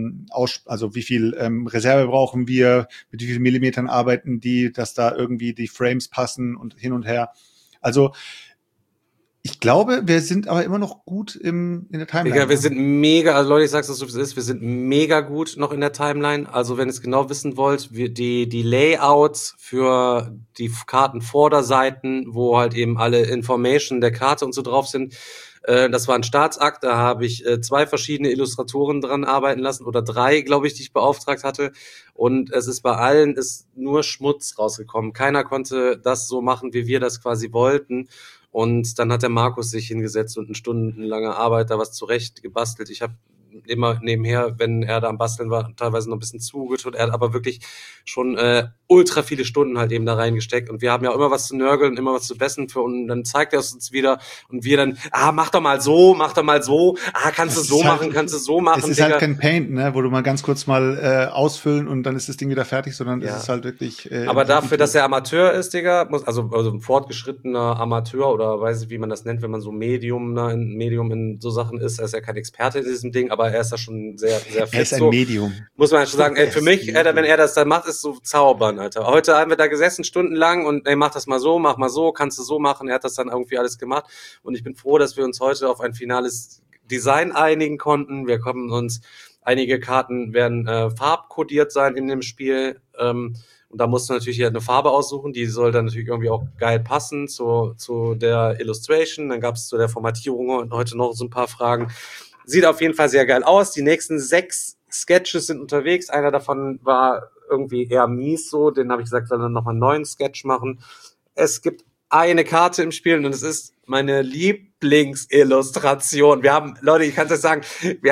Reserve brauchen wir, mit wie vielen Millimetern arbeiten die, dass da irgendwie die Frames passen und hin und her. Also ich glaube, wir sind aber immer noch gut in der Timeline. Digga, wir sind mega, also Leute, ich sag's so, wie es ist, wir sind mega gut noch in der Timeline. Also wenn ihr es genau wissen wollt, die Layouts für die Kartenvorderseiten, wo halt eben alle Information der Karte und so drauf sind, das war ein Staatsakt, da habe ich 2 verschiedene Illustratoren dran arbeiten lassen oder 3, glaube ich, die ich beauftragt hatte. Und es ist bei allen nur Schmutz rausgekommen. Keiner konnte das so machen, wie wir das quasi wollten. Und dann hat der Markus sich hingesetzt und eine stundenlange Arbeit da was zurecht gebastelt. Ich habe immer nebenher, wenn er da am Basteln war, teilweise noch ein bisschen zugetut. Er hat aber wirklich schon ultra viele Stunden halt eben da reingesteckt. Und wir haben ja immer was zu nörgeln, immer was zu besten für. Und dann zeigt er es uns wieder. Und wir dann, mach doch mal so. Kannst du so machen. Es ist Digga. Halt kein Paint, ne, wo du mal ganz kurz mal ausfüllen und dann ist das Ding wieder fertig, sondern es ist halt wirklich. Aber dafür, dass er Amateur ist, Digga, also ein fortgeschrittener Amateur oder weiß ich, wie man das nennt, wenn man so Medium in so Sachen ist, er ist ja kein Experte in diesem Ding, aber er ist da schon sehr, sehr fit. Er ist ein Medium. Muss man schon sagen, für mich, Alter, wenn er das dann macht, ist so zaubern, Alter. Heute haben wir da gesessen, stundenlang und mach das mal so, kannst du so machen. Er hat das dann irgendwie alles gemacht und ich bin froh, dass wir uns heute auf ein finales Design einigen konnten. Einige Karten werden farbkodiert sein in dem Spiel, und da musst du natürlich eine Farbe aussuchen, die soll dann natürlich irgendwie auch geil passen zu der Illustration. Dann gab es zu der Formatierung heute noch so ein paar Fragen. Sieht auf jeden Fall sehr geil aus. Die nächsten 6 Sketches sind unterwegs. Einer davon war irgendwie eher mies so. Den habe ich gesagt, soll dann nochmal einen neuen Sketch machen. Es gibt eine Karte im Spiel und es ist meine Lieblingsillustration. Wir haben, Leute, ich kann es euch sagen,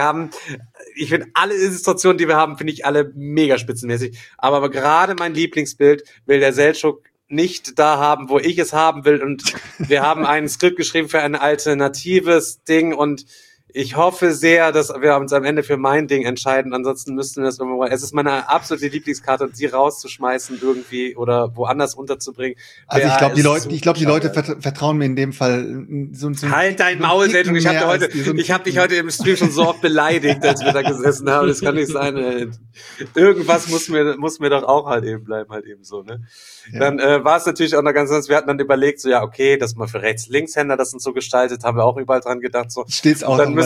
ich finde alle Illustrationen, die wir haben, finde ich alle mega spitzenmäßig. Aber gerade mein Lieblingsbild will der Selçuk nicht da haben, wo ich es haben will. Und wir haben ein Skript geschrieben für ein alternatives Ding und ich hoffe sehr, dass wir uns am Ende für mein Ding entscheiden. Ansonsten müssten wir das irgendwo. Es ist meine absolute Lieblingskarte und sie rauszuschmeißen irgendwie oder woanders unterzubringen. Also ich glaube, die Leute vertrauen mir in dem Fall so halt dein Maul, Selçuk. Ich habe dich heute im Stream schon so oft beleidigt, als wir da gesessen haben. Das kann nicht sein. Ey. Irgendwas muss mir doch auch halt eben bleiben, halt eben so, ne? Ja. Dann war es natürlich auch noch ganz anders. Wir hatten dann überlegt, so ja, okay, dass man für Rechts-Linkshänder das und so gestaltet, haben wir auch überall dran gedacht. So. Steht's auch dann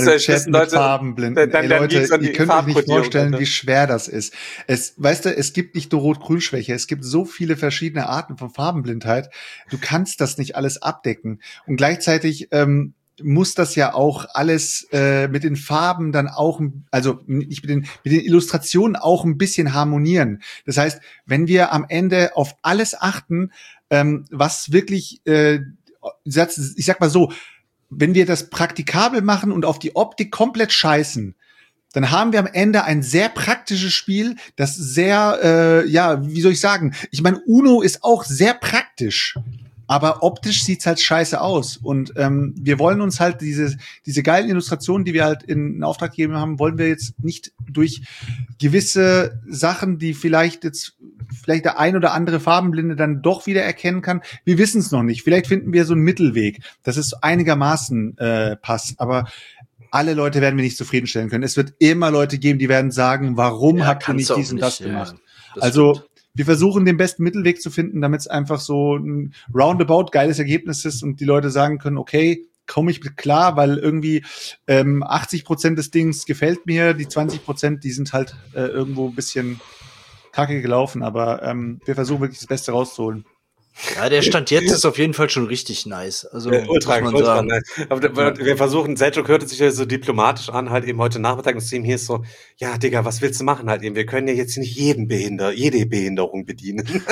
mal im Chat mit Farbenblinden. Dann Leute, liegt's an ihr die könnt euch nicht Farbkodierung, vorstellen, Alter. wie schwer das ist. Weißt du, es gibt nicht nur Rot-Grün-Schwäche, es gibt so viele verschiedene Arten von Farbenblindheit. Du kannst das nicht alles abdecken. Und gleichzeitig muss das ja auch alles mit den Farben dann auch, also nicht mit den Illustrationen auch ein bisschen harmonieren. Das heißt, wenn wir am Ende auf alles achten, was wirklich, ich sag mal so, wenn wir das praktikabel machen und auf die Optik komplett scheißen, dann haben wir am Ende ein sehr praktisches Spiel, das sehr, wie soll ich sagen? Ich meine, Uno ist auch sehr praktisch, aber optisch sieht's halt scheiße aus. Und wir wollen uns halt diese geilen Illustrationen, die wir halt in Auftrag gegeben haben, wollen wir jetzt nicht durch gewisse Sachen, die vielleicht der ein oder andere Farbenblinde dann doch wieder erkennen kann. Wir wissen es noch nicht. Vielleicht finden wir so einen Mittelweg, dass es einigermaßen passt. Aber alle Leute werden wir nicht zufriedenstellen können. Es wird immer Leute geben, die werden sagen, warum habt ihr nicht dies und das gemacht? Also stimmt. wir versuchen den besten Mittelweg zu finden, damit es einfach so ein roundabout geiles Ergebnis ist und die Leute sagen können, okay, komme ich mit klar, weil irgendwie 80% des Dings gefällt mir, die 20%, die sind halt irgendwo ein bisschen kacke gelaufen, aber wir versuchen wirklich das Beste rauszuholen. Ja, der Stand jetzt ist auf jeden Fall schon richtig nice. Also Ultra muss man sagen. nice. Aber wir versuchen, Selchuk hörte sich ja so diplomatisch an, halt eben heute Nachmittag, das Team hier ist so, ja, Digga, was willst du machen halt eben? Wir können ja jetzt nicht jede Behinderung bedienen.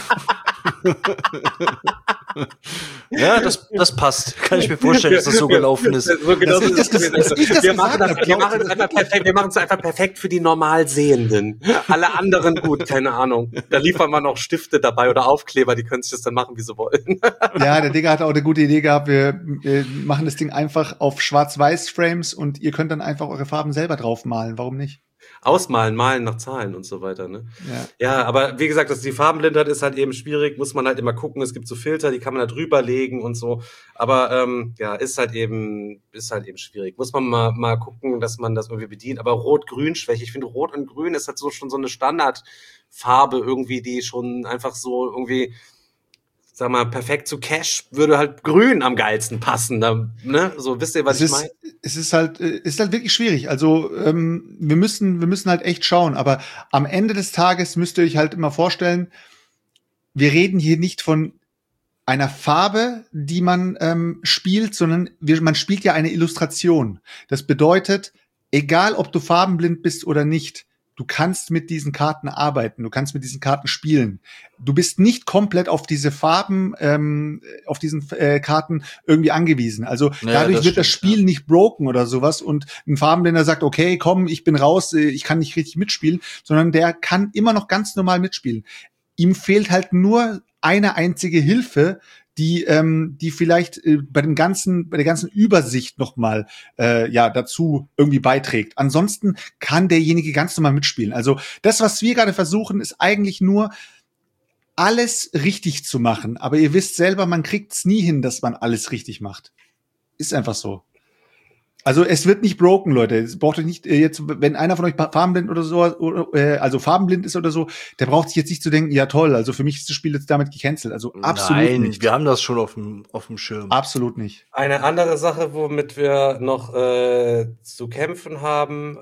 Ja, das passt. Kann ich mir vorstellen, dass das so gelaufen ist. So genau Dass ich das wir machen gesagt habe, wir machen es einfach perfekt. Wir machen es einfach perfekt für die Normalsehenden. Alle anderen gut, keine Ahnung. Da liefern wir noch Stifte dabei oder Aufkleber, die können sich das dann machen, wie sie wollen. Ja, der Digga hat auch eine gute Idee gehabt. Wir machen das Ding einfach auf Schwarz-Weiß-Frames und ihr könnt dann einfach eure Farben selber draufmalen. Warum nicht? Ausmalen, malen nach Zahlen und so weiter, ne? Ja. Ja, aber wie gesagt, die Farbenblindheit ist halt eben schwierig, muss man halt immer gucken. Es gibt so Filter, die kann man da drüber legen und so. Aber ja, ist halt eben schwierig. Muss man mal gucken, dass man das irgendwie bedient. Aber Rot-Grün-Schwäche, ich finde Rot und Grün ist halt so schon so eine Standardfarbe irgendwie, die schon einfach so irgendwie, sag mal, perfekt zu Cash würde halt Grün am geilsten passen. Da, ne? So, wisst ihr, was ich meine? Es ist halt wirklich schwierig. Also wir müssen halt echt schauen. Aber am Ende des Tages müsst ihr euch halt immer vorstellen, wir reden hier nicht von einer Farbe, die man spielt, sondern man spielt ja eine Illustration. Das bedeutet, egal ob du farbenblind bist oder nicht, du kannst mit diesen Karten arbeiten, du kannst mit diesen Karten spielen. Du bist nicht komplett auf diese Farben, auf diesen Karten irgendwie angewiesen. Also dadurch wird das Spiel nicht broken oder sowas und ein Farbenblinder sagt, okay, komm, ich bin raus, ich kann nicht richtig mitspielen, sondern der kann immer noch ganz normal mitspielen. Ihm fehlt halt nur eine einzige Hilfe, die vielleicht bei der ganzen Übersicht nochmal dazu irgendwie beiträgt. Ansonsten kann derjenige ganz normal mitspielen. Also das, was wir gerade versuchen, ist eigentlich nur alles richtig zu machen. Aber ihr wisst selber, man kriegt's nie hin, dass man alles richtig macht. Ist einfach so. Also es wird nicht broken, Leute. Es braucht euch nicht jetzt, wenn einer von euch farbenblind oder so, also farbenblind ist oder so, der braucht sich jetzt nicht zu denken, ja toll, also für mich ist das Spiel jetzt damit gecancelt. Also absolut nicht. Wir haben das schon auf dem Schirm. Absolut nicht. Eine andere Sache, womit wir noch zu kämpfen haben,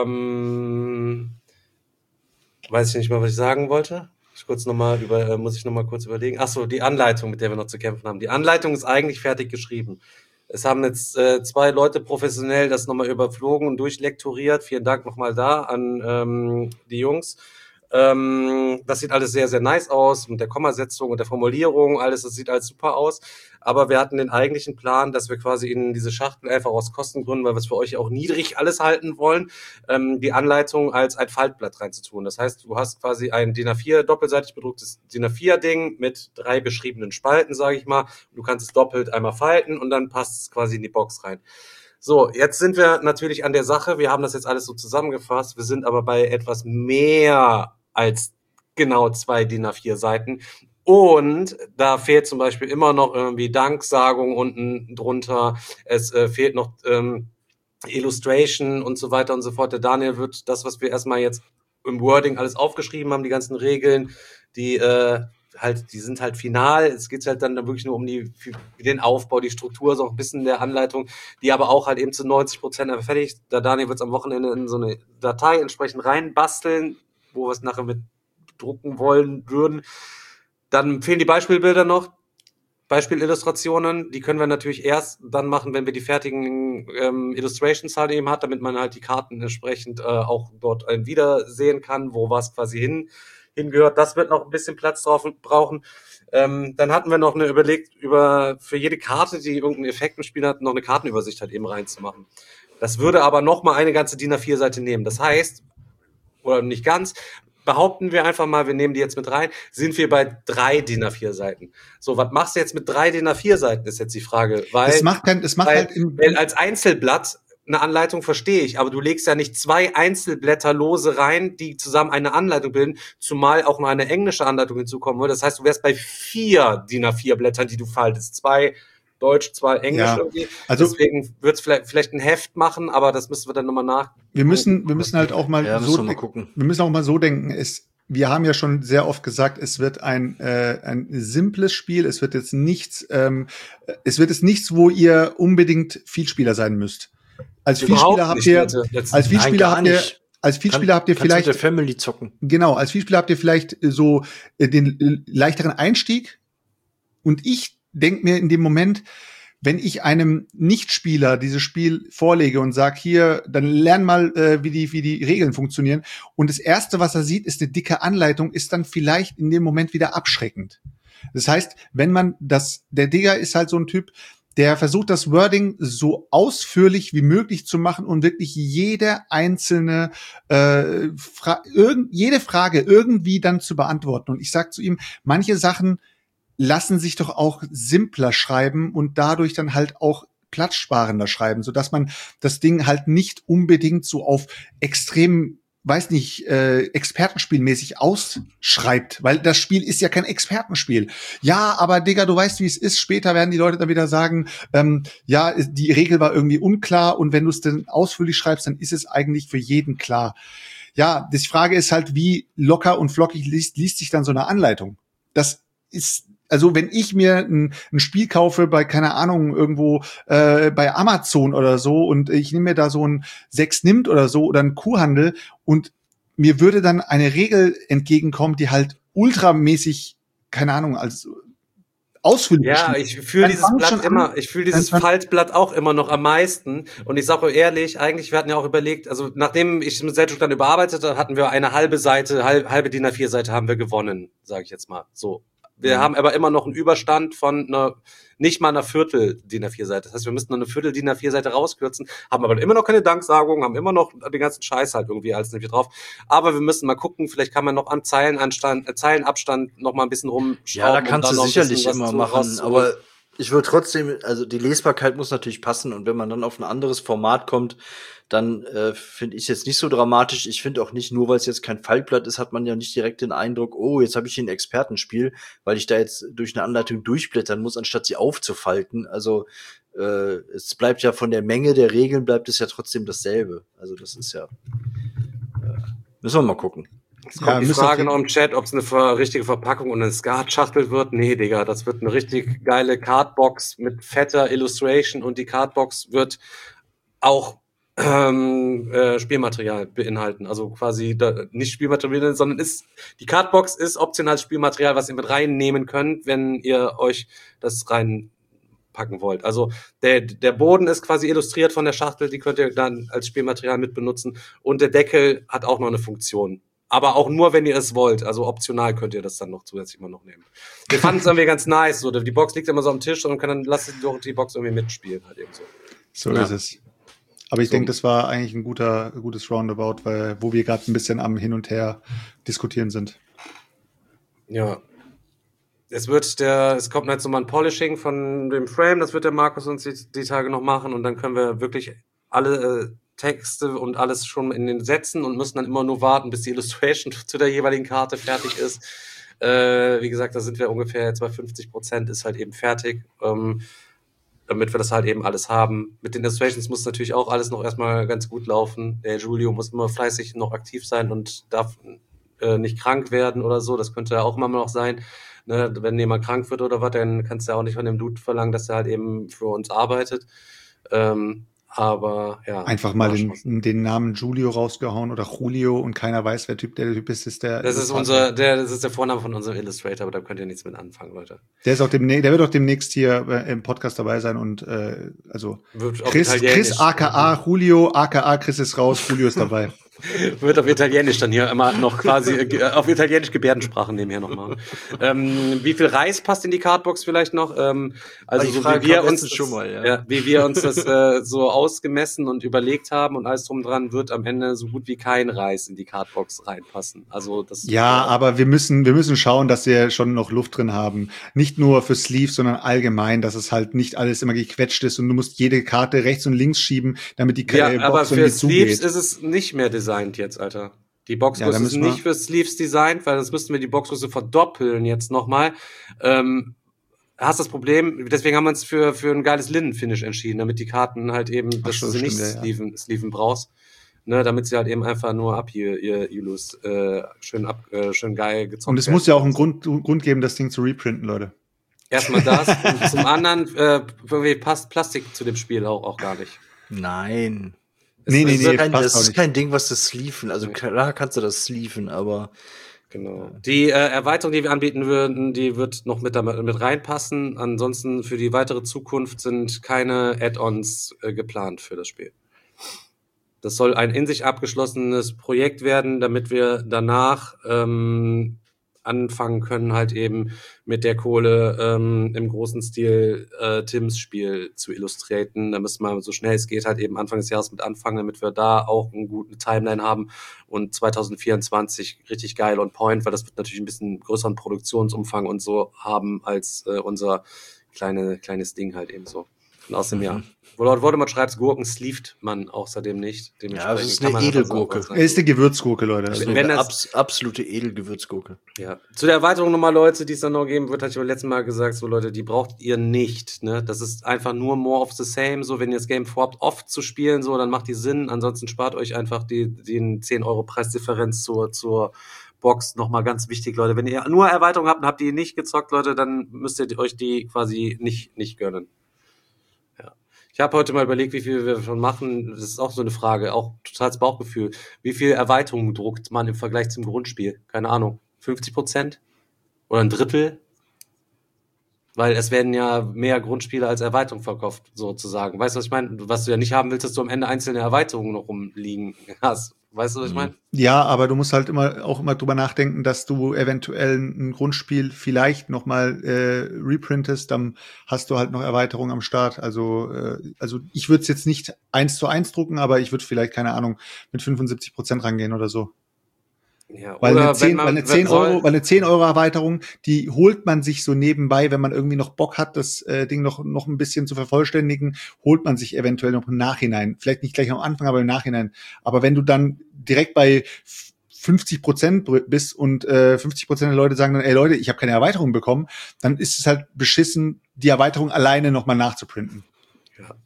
weiß ich nicht mal, was ich sagen wollte. Muss ich noch mal kurz überlegen. Ach so, die Anleitung, mit der wir noch zu kämpfen haben. Die Anleitung ist eigentlich fertig geschrieben. Es haben jetzt 2 Leute professionell das nochmal überflogen und durchlektoriert. Vielen Dank nochmal da an die Jungs. Das sieht alles sehr, sehr nice aus mit der Kommasetzung und der Formulierung. Das sieht alles super aus. Aber wir hatten den eigentlichen Plan, dass wir quasi in diese Schachtel einfach aus Kostengründen, weil wir es für euch auch niedrig alles halten wollen, die Anleitung als ein Faltblatt reinzutun. Das heißt, du hast quasi ein DIN A4 doppelseitig bedrucktes DIN A4-Ding mit 3 beschriebenen Spalten, sage ich mal. Du kannst es doppelt einmal falten und dann passt es quasi in die Box rein. So, jetzt sind wir natürlich an der Sache. Wir haben das jetzt alles so zusammengefasst. Wir sind aber bei etwas mehr als genau 2 DIN A4 Seiten. Und da fehlt zum Beispiel immer noch irgendwie Danksagung unten drunter. Es fehlt noch Illustration und so weiter und so fort. Der Daniel wird das, was wir erstmal jetzt im Wording alles aufgeschrieben haben, die ganzen Regeln, die die sind halt final. Es geht halt dann wirklich nur um den Aufbau, die Struktur, so ein bisschen der Anleitung, die aber auch halt eben zu 90% fertig. Der Daniel wird es am Wochenende in so eine Datei entsprechend reinbasteln, wo wir es nachher mit drucken wollen würden. Dann fehlen die Beispielbilder noch. Beispielillustrationen, die können wir natürlich erst dann machen, wenn wir die fertigen Illustrations halt eben hat, damit man halt die Karten entsprechend auch dort wiedersehen kann, wo was quasi hingehört. Das wird noch ein bisschen Platz drauf brauchen. Dann hatten wir noch überlegt, für jede Karte, die irgendeinen Effekt im Spiel hat, noch eine Kartenübersicht halt eben reinzumachen. Das würde aber noch mal eine ganze DIN A4-Seite nehmen. Das heißt, oder nicht ganz, behaupten wir einfach mal, wir nehmen die jetzt mit rein, sind wir bei 3 DIN A4 Seiten. So, was machst du jetzt mit 3 DIN A4 Seiten, ist jetzt die Frage. Weil, weil als Einzelblatt eine Anleitung verstehe ich, aber du legst ja nicht 2 Einzelblätter lose rein, die zusammen eine Anleitung bilden, zumal auch noch eine englische Anleitung hinzukommen würde. Das heißt, du wärst bei 4 DIN A4 Blättern, die du faltest. 2 Deutsch, 2 Englisch irgendwie. Also deswegen wird es vielleicht ein Heft machen, aber das müssen wir dann nochmal nach. Wir müssen halt auch mal gucken. Wir müssen auch mal so denken, wir haben ja schon sehr oft gesagt, es wird ein simples Spiel, es wird jetzt nichts, wo ihr unbedingt Vielspieler sein müsst. Als Vielspieler habt ihr vielleicht mit der Family zocken. Genau, als Vielspieler habt ihr vielleicht so den leichteren Einstieg. Und ich denke mir in dem Moment, wenn ich einem Nichtspieler dieses Spiel vorlege und sag, hier, dann lern mal, wie die Regeln funktionieren. Und das Erste, was er sieht, ist eine dicke Anleitung, ist dann vielleicht in dem Moment wieder abschreckend. Das heißt, der Digger ist halt so ein Typ, der versucht, das Wording so ausführlich wie möglich zu machen und wirklich jede einzelne jede Frage irgendwie dann zu beantworten. Und ich sag zu ihm, manche Sachen lassen sich doch auch simpler schreiben und dadurch dann halt auch platzsparender schreiben, sodass man das Ding halt nicht unbedingt so auf extrem, weiß nicht, expertenspielmäßig ausschreibt, weil das Spiel ist ja kein Expertenspiel. Ja, aber Digga, du weißt, wie es ist. Später werden die Leute dann wieder sagen, ja, die Regel war irgendwie unklar und wenn du es dann ausführlich schreibst, dann ist es eigentlich für jeden klar. Ja, die Frage ist halt, wie locker und flockig liest sich dann so eine Anleitung. Das ist, also wenn ich mir ein Spiel kaufe bei, keine Ahnung, irgendwo bei Amazon oder so und ich nehme mir da so ein 6 nimmt oder so oder ein Kuhhandel und mir würde dann eine Regel entgegenkommen, die halt ultramäßig, keine Ahnung, als ausführlich. Ja, ich fühle dieses Blatt immer, ich fühle dieses Faltblatt auch immer noch am meisten. Und ich sage ehrlich, eigentlich, wir hatten ja auch überlegt, also nachdem ich mit Selchuk dann überarbeitet habe, hatten wir eine halbe Seite, halbe DIN A4 Seite haben wir gewonnen, sage ich jetzt mal so. Wir haben aber immer noch einen Überstand von nicht mal einer Viertel DIN A4 Seite. Das heißt, wir müssten noch eine Viertel DIN A4 Seite rauskürzen, haben aber immer noch keine Danksagung, haben immer noch den ganzen Scheiß halt irgendwie als nicht drauf. Aber wir müssen mal gucken, vielleicht kann man noch an Zeilenabstand noch mal ein bisschen rumschrauben. Ja, da kannst du sicherlich immer machen, aber ich würde trotzdem, also die Lesbarkeit muss natürlich passen und wenn man dann auf ein anderes Format kommt, dann finde ich es jetzt nicht so dramatisch. Ich finde auch nicht, nur weil es jetzt kein Faltblatt ist, hat man ja nicht direkt den Eindruck, oh, jetzt habe ich hier ein Expertenspiel, weil ich da jetzt durch eine Anleitung durchblättern muss, anstatt sie aufzufalten. Also es bleibt ja von der Menge der Regeln, bleibt es ja trotzdem dasselbe. Also das ist ja, müssen wir mal gucken. Es kommt die Frage noch im Chat, ob es eine richtige Verpackung und eine Skatschachtel wird. Nee, Digga, das wird eine richtig geile Cardbox mit fetter Illustration und die Cardbox wird auch Spielmaterial beinhalten. Also quasi nicht Spielmaterial, sondern die Cardbox ist optionales Spielmaterial, was ihr mit reinnehmen könnt, wenn ihr euch das reinpacken wollt. Also der Boden ist quasi illustriert von der Schachtel, die könnt ihr dann als Spielmaterial mit benutzen und der Deckel hat auch noch eine Funktion. Aber auch nur, wenn ihr es wollt. Also optional könnt ihr das dann noch zusätzlich mal noch nehmen. Wir fanden es irgendwie ganz nice. So, die Box liegt immer so am Tisch und dann lasst ihr die Box irgendwie mitspielen. Halt eben so. So ist es. Aber ich denke, das war eigentlich ein gutes Roundabout, wo wir gerade ein bisschen am Hin und Her diskutieren sind. Ja. Es kommt jetzt nochmal ein Polishing von dem Frame. Das wird der Markus uns die Tage noch machen. Und dann können wir wirklich alle Texte und alles schon in den Sätzen und müssen dann immer nur warten, bis die Illustration zu der jeweiligen Karte fertig ist. Wie gesagt, da sind wir ungefähr jetzt bei 50%, ist halt eben fertig, damit wir das halt eben alles haben. Mit den Illustrations muss natürlich auch alles noch erstmal ganz gut laufen. Der Julio muss immer fleißig noch aktiv sein und darf nicht krank werden oder so. Das könnte auch immer noch sein. Ne, wenn jemand krank wird oder was, dann kannst du ja auch nicht von dem Dude verlangen, dass er halt eben für uns arbeitet. Aber ja. Einfach mal den Namen Julio rausgehauen oder Julio und keiner weiß, wer der Typ ist. Das ist der Vorname von unserem Illustrator, aber da könnt ihr nichts mit anfangen, Leute. Der wird auch demnächst hier im Podcast dabei sein und also Chris aka Julio aka Chris ist raus, Julio ist dabei. Wird auf Italienisch dann hier immer noch quasi auf Italienisch Gebärdensprachen nebenher noch machen. Wie viel Reis passt in die Cardbox vielleicht noch? Also so wie wir uns das so ausgemessen und überlegt haben und alles drum dran, wird am Ende so gut wie kein Reis in die Cardbox reinpassen. Also das aber wir müssen schauen, dass wir schon noch Luft drin haben. Nicht nur für Sleeve, sondern allgemein, dass es halt nicht alles immer gequetscht ist und du musst jede Karte rechts und links schieben, damit die Box aber für Sleeves zugeht. Ist es nicht mehr designt jetzt, Alter. Die Boxgröße ist nicht für Sleeves designt, weil sonst müssten wir die Boxgröße verdoppeln jetzt nochmal. Hast das Problem, deswegen haben wir uns für ein geiles Linnen-Finish entschieden, damit die Karten halt eben, dass du sie nicht sleeven brauchst, ne, damit sie halt eben einfach nur schön geil gezockt werden. Und es muss ja auch einen Grund geben, das Ding zu reprinten, Leute. Erstmal das und zum anderen passt Plastik zu dem Spiel auch gar nicht. Nein. Das ist kein Ding, was das sleeven. Also klar kannst du das sleeven, aber genau. Die Erweiterung, die wir anbieten würden, die wird noch mit reinpassen. Ansonsten für die weitere Zukunft sind keine Add-ons geplant für das Spiel. Das soll ein in sich abgeschlossenes Projekt werden, damit wir danach anfangen können, halt eben mit der Kohle im großen Stil Tims Spiel zu illustrieren. Da müssen wir so schnell es geht halt eben Anfang des Jahres mit anfangen, damit wir da auch eine gute Timeline haben und 2024 richtig geil on point, weil das wird natürlich ein bisschen größeren Produktionsumfang und so haben als unser kleines Ding halt eben so. Und aus dem Jahr. Wo Lord Voldemort schreibt, Gurken sleeved man außerdem nicht. Ja, das ist eine Edelgurke. Er ist eine Gewürzgurke, Leute. Das ist eine absolute Edelgewürzgurke. Ja. Zu der Erweiterung nochmal, Leute, die es dann noch geben wird, hatte ich beim letzten Mal gesagt, so Leute, die braucht ihr nicht. Ne? Das ist einfach nur more of the same. So, wenn ihr das Game vorhabt, oft zu spielen, so, dann macht die Sinn. Ansonsten spart euch einfach den 10 € Preisdifferenz zur Box. Nochmal ganz wichtig, Leute. Wenn ihr nur Erweiterungen habt und habt die nicht gezockt, Leute, dann müsst ihr euch die quasi nicht gönnen. Ich habe heute mal überlegt, wie viel wir schon machen. Das ist auch so eine Frage, auch totales Bauchgefühl. Wie viel Erweiterungen druckt man im Vergleich zum Grundspiel? Keine Ahnung, 50%? Oder ein Drittel? Weil es werden ja mehr Grundspiele als Erweiterungen verkauft, sozusagen. Weißt du, was ich meine? Was du ja nicht haben willst, dass du am Ende einzelne Erweiterungen noch rumliegen hast. Weißt du, was ich meine? Ja, aber du musst halt immer drüber nachdenken, dass du eventuell ein Grundspiel vielleicht noch mal reprintest, dann hast du halt noch Erweiterungen am Start. Also ich würde es jetzt nicht 1:1 drucken, aber ich würde vielleicht, keine Ahnung, mit 75% rangehen oder so. Ja, weil eine 10 € Erweiterung, die holt man sich so nebenbei, wenn man irgendwie noch Bock hat, das Ding noch ein bisschen zu vervollständigen, holt man sich eventuell noch im Nachhinein. Vielleicht nicht gleich am Anfang, aber im Nachhinein. Aber wenn du dann direkt bei 50% bist und 50% der Leute sagen dann, ey Leute, ich habe keine Erweiterung bekommen, dann ist es halt beschissen, die Erweiterung alleine nochmal nachzuprinten. Ja.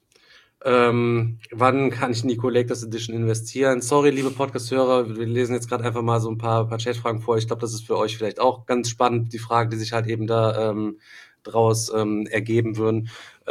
Wann kann ich in die Collectors Edition investieren? Sorry, liebe Podcast-Hörer, wir lesen jetzt gerade einfach mal so ein paar Chatfragen vor. Ich glaube, das ist für euch vielleicht auch ganz spannend, die Fragen, die sich halt eben da draus ergeben würden.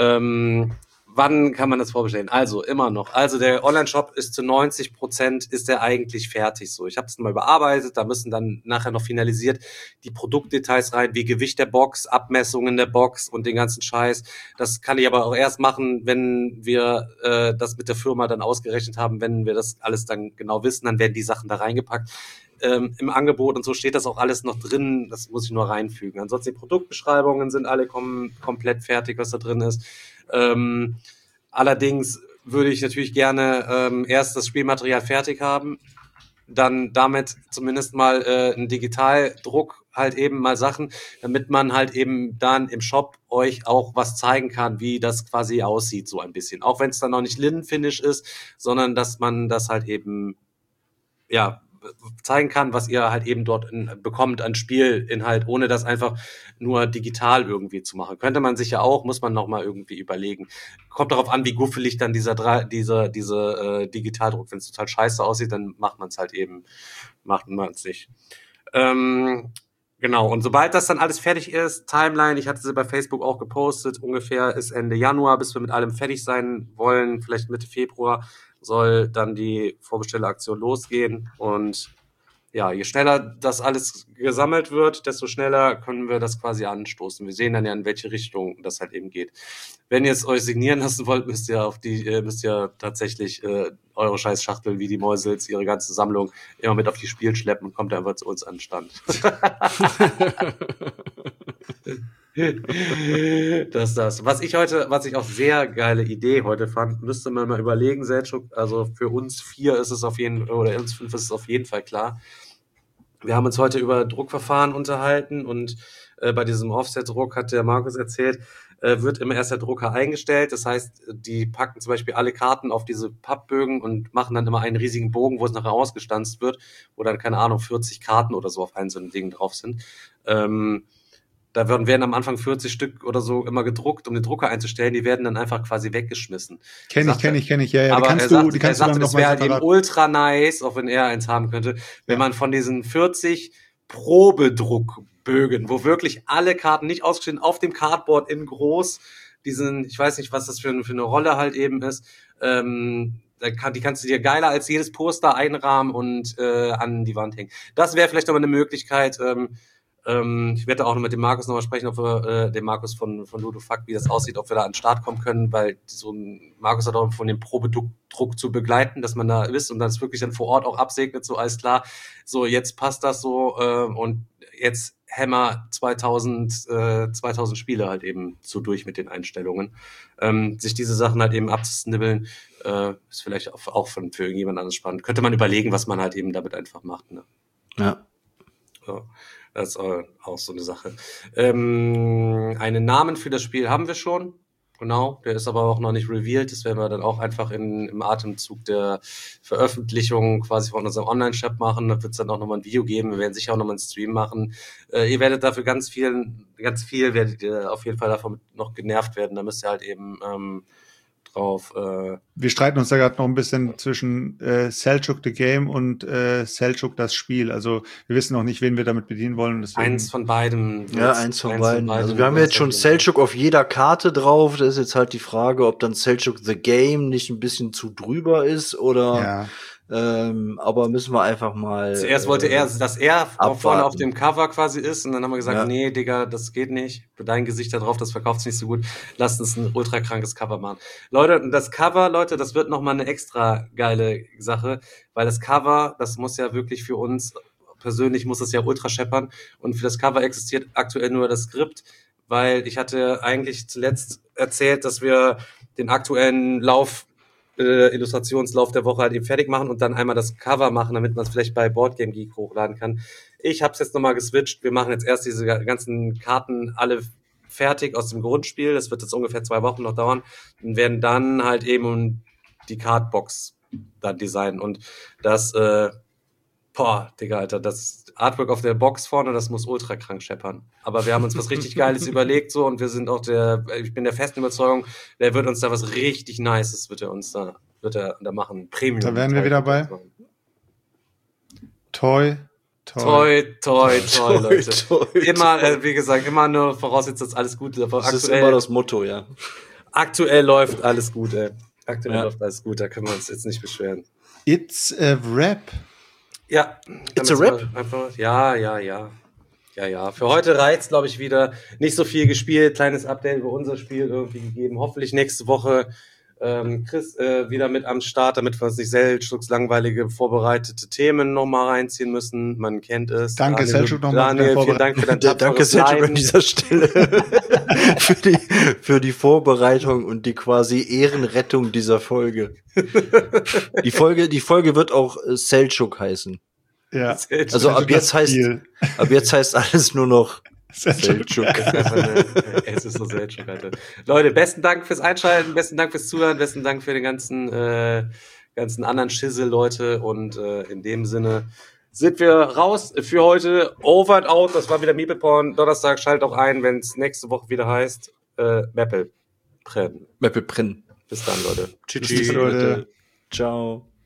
Wann kann man das vorbestellen? Also, immer noch. Also, der Online-Shop ist zu 90% ist der eigentlich fertig so. Ich habe das mal überarbeitet, da müssen dann nachher noch finalisiert die Produktdetails rein, wie Gewicht der Box, Abmessungen der Box und den ganzen Scheiß. Das kann ich aber auch erst machen, wenn wir das mit der Firma dann ausgerechnet haben, wenn wir das alles dann genau wissen, dann werden die Sachen da reingepackt. Im Angebot und so steht das auch alles noch drin, das muss ich nur reinfügen. Ansonsten die Produktbeschreibungen sind alle komplett fertig, was da drin ist. Allerdings würde ich natürlich gerne erst das Spielmaterial fertig haben, dann damit zumindest mal einen Digitaldruck halt eben mal Sachen, damit man halt eben dann im Shop euch auch was zeigen kann, wie das quasi aussieht, so ein bisschen. Auch wenn es dann noch nicht Linnenfinish ist, sondern dass man das halt eben, ja, zeigen kann, was ihr halt eben dort bekommt an Spielinhalt, ohne das einfach nur digital irgendwie zu machen. Könnte man sich ja auch, muss man nochmal irgendwie überlegen. Kommt darauf an, wie guffelig dann diese Digitaldruck, wenn es total scheiße aussieht, dann macht man es halt eben, macht man es nicht. Genau, und sobald das dann alles fertig ist, Timeline, ich hatte sie bei Facebook auch gepostet, ungefähr ist Ende Januar, bis wir mit allem fertig sein wollen, vielleicht Mitte Februar, soll dann die Vorbestelleraktion losgehen. Und ja, je schneller das alles gesammelt wird, desto schneller können wir das quasi anstoßen. Wir sehen dann ja, in welche Richtung das halt eben geht. Wenn ihr es euch signieren lassen wollt, müsst ihr tatsächlich eure Scheißschachtel wie die Mäusels, ihre ganze Sammlung immer mit auf die Spiel schleppen und kommt einfach zu uns an den Stand. Das. Was ich auch sehr geile Idee heute fand, müsste man mal überlegen, Selçuk, also für uns 4 ist es auf jeden, oder uns 5 ist es auf jeden Fall klar. Wir haben uns heute über Druckverfahren unterhalten und bei diesem Offset-Druck hat der Markus erzählt, wird immer erst der Drucker eingestellt. Das heißt, die packen zum Beispiel alle Karten auf diese Pappbögen und machen dann immer einen riesigen Bogen, wo es nachher ausgestanzt wird, wo dann, keine Ahnung, 40 Karten oder so auf einem so einem Ding drauf sind. Da werden am Anfang 40 Stück oder so immer gedruckt, um den Drucker einzustellen. Die werden dann einfach quasi weggeschmissen. Kenn ich, ja. Aber die kannst du dann das wäre halt eben ultra nice, auch wenn er eins haben könnte, wenn man von diesen 40 Probedruckbögen, wo wirklich alle Karten nicht ausgeschnitten auf dem Cardboard in groß, ich weiß nicht, was das für eine Rolle halt eben ist, die kannst du dir geiler als jedes Poster einrahmen und an die Wand hängen. Das wäre vielleicht nochmal eine Möglichkeit. Ich werde auch noch mit dem Markus nochmal sprechen, ob wir dem Markus von Ludofact, wie das aussieht, ob wir da an den Start kommen können, weil so ein Markus hat auch von dem Probedruck zu begleiten, dass man da ist und dann es wirklich dann vor Ort auch absegnet, so alles klar, so jetzt passt das so und jetzt Hammer 2000 Spiele halt eben so durch mit den Einstellungen. Sich diese Sachen halt eben abzusnibbeln, ist vielleicht auch für irgendjemand anderes spannend. Könnte man überlegen, was man halt eben damit einfach macht. Ne? Ja. So. Das ist auch so eine Sache. Einen Namen für das Spiel haben wir schon. Genau, der ist aber auch noch nicht revealed. Das werden wir dann auch einfach im Atemzug der Veröffentlichung quasi von unserem Online-Shop machen. Da wird es dann auch nochmal ein Video geben. Wir werden sicher auch nochmal einen Stream machen. Ihr werdet dafür ganz viel werdet ihr auf jeden Fall davon noch genervt werden. Da müsst ihr halt eben drauf. Wir streiten uns da gerade noch ein bisschen zwischen Selçuk the Game und Selçuk das Spiel. Also wir wissen noch nicht, wen wir damit bedienen wollen. Deswegen eins von beidem. Ja, eins von beiden. Also wir haben jetzt schon Selçuk auf jeder Karte drauf. Das ist jetzt halt die Frage, ob dann Selçuk the Game nicht ein bisschen zu drüber ist oder. Ja. Aber müssen wir einfach mal. Zuerst wollte er, dass er vorne auf dem Cover quasi ist, und dann haben wir gesagt, nee, Digga, das geht nicht. Dein Gesicht da drauf, das verkauft sich nicht so gut. Lasst uns ein ultra krankes Cover machen. Leute, das Cover, das wird nochmal eine extra geile Sache, weil das Cover, das muss ja wirklich für uns persönlich muss das ja ultra scheppern, und für das Cover existiert aktuell nur das Skript, weil ich hatte eigentlich zuletzt erzählt, dass wir den aktuellen Illustrationslauf der Woche halt eben fertig machen und dann einmal das Cover machen, damit man es vielleicht bei Boardgame Geek hochladen kann. Ich habe es jetzt nochmal geswitcht. Wir machen jetzt erst diese ganzen Karten alle fertig aus dem Grundspiel. Das wird jetzt ungefähr 2 Wochen noch dauern und werden dann halt eben die Cardbox dann designen. Und das, Digga, Alter, das Artwork auf der Box vorne, das muss ultra krank scheppern. Aber wir haben uns was richtig Geiles überlegt, so, und wir sind auch ich bin der festen Überzeugung, der wird uns da was richtig Nices, wird er da machen. Premium. Da wären wir wieder bei. Toi, Leute. Immer, wie gesagt, immer nur voraussetzt, dass alles gut ist. Das ist immer das Motto, ja. Aktuell läuft alles gut, ey. Läuft alles gut, da können wir uns jetzt nicht beschweren. It's a Rap. Ja. It's a Rap? Ja. Für heute reizt, glaube ich, wieder. Nicht so viel gespielt. Kleines Update über unser Spiel irgendwie gegeben. Hoffentlich nächste Woche Chris wieder mit am Start, damit wir uns nicht Selçuks langweilige vorbereitete Themen nochmal reinziehen müssen. Man kennt es. Danke, Selçuk, nochmal. Daniel, vielen Dank für dein Danke, Selçuk, an dieser Stelle für die Vorbereitung und die quasi Ehrenrettung dieser Folge. Die Folge wird auch Selçuk heißen. Ja. Also ab jetzt heißt alles nur noch Selçuk. Es ist so Selçuk, Alter. Leute, besten Dank fürs Einschalten, besten Dank fürs Zuhören, besten Dank für den ganzen anderen Schissel, Leute. Und in dem Sinne sind wir raus für heute. Over and out. Das war wieder Meepleporn. Donnerstag, schaltet auch ein, wenn es nächste Woche wieder heißt Meppelprenn. Meppelprenn. Bis dann, Leute. Tschüss, Leute. Ciao.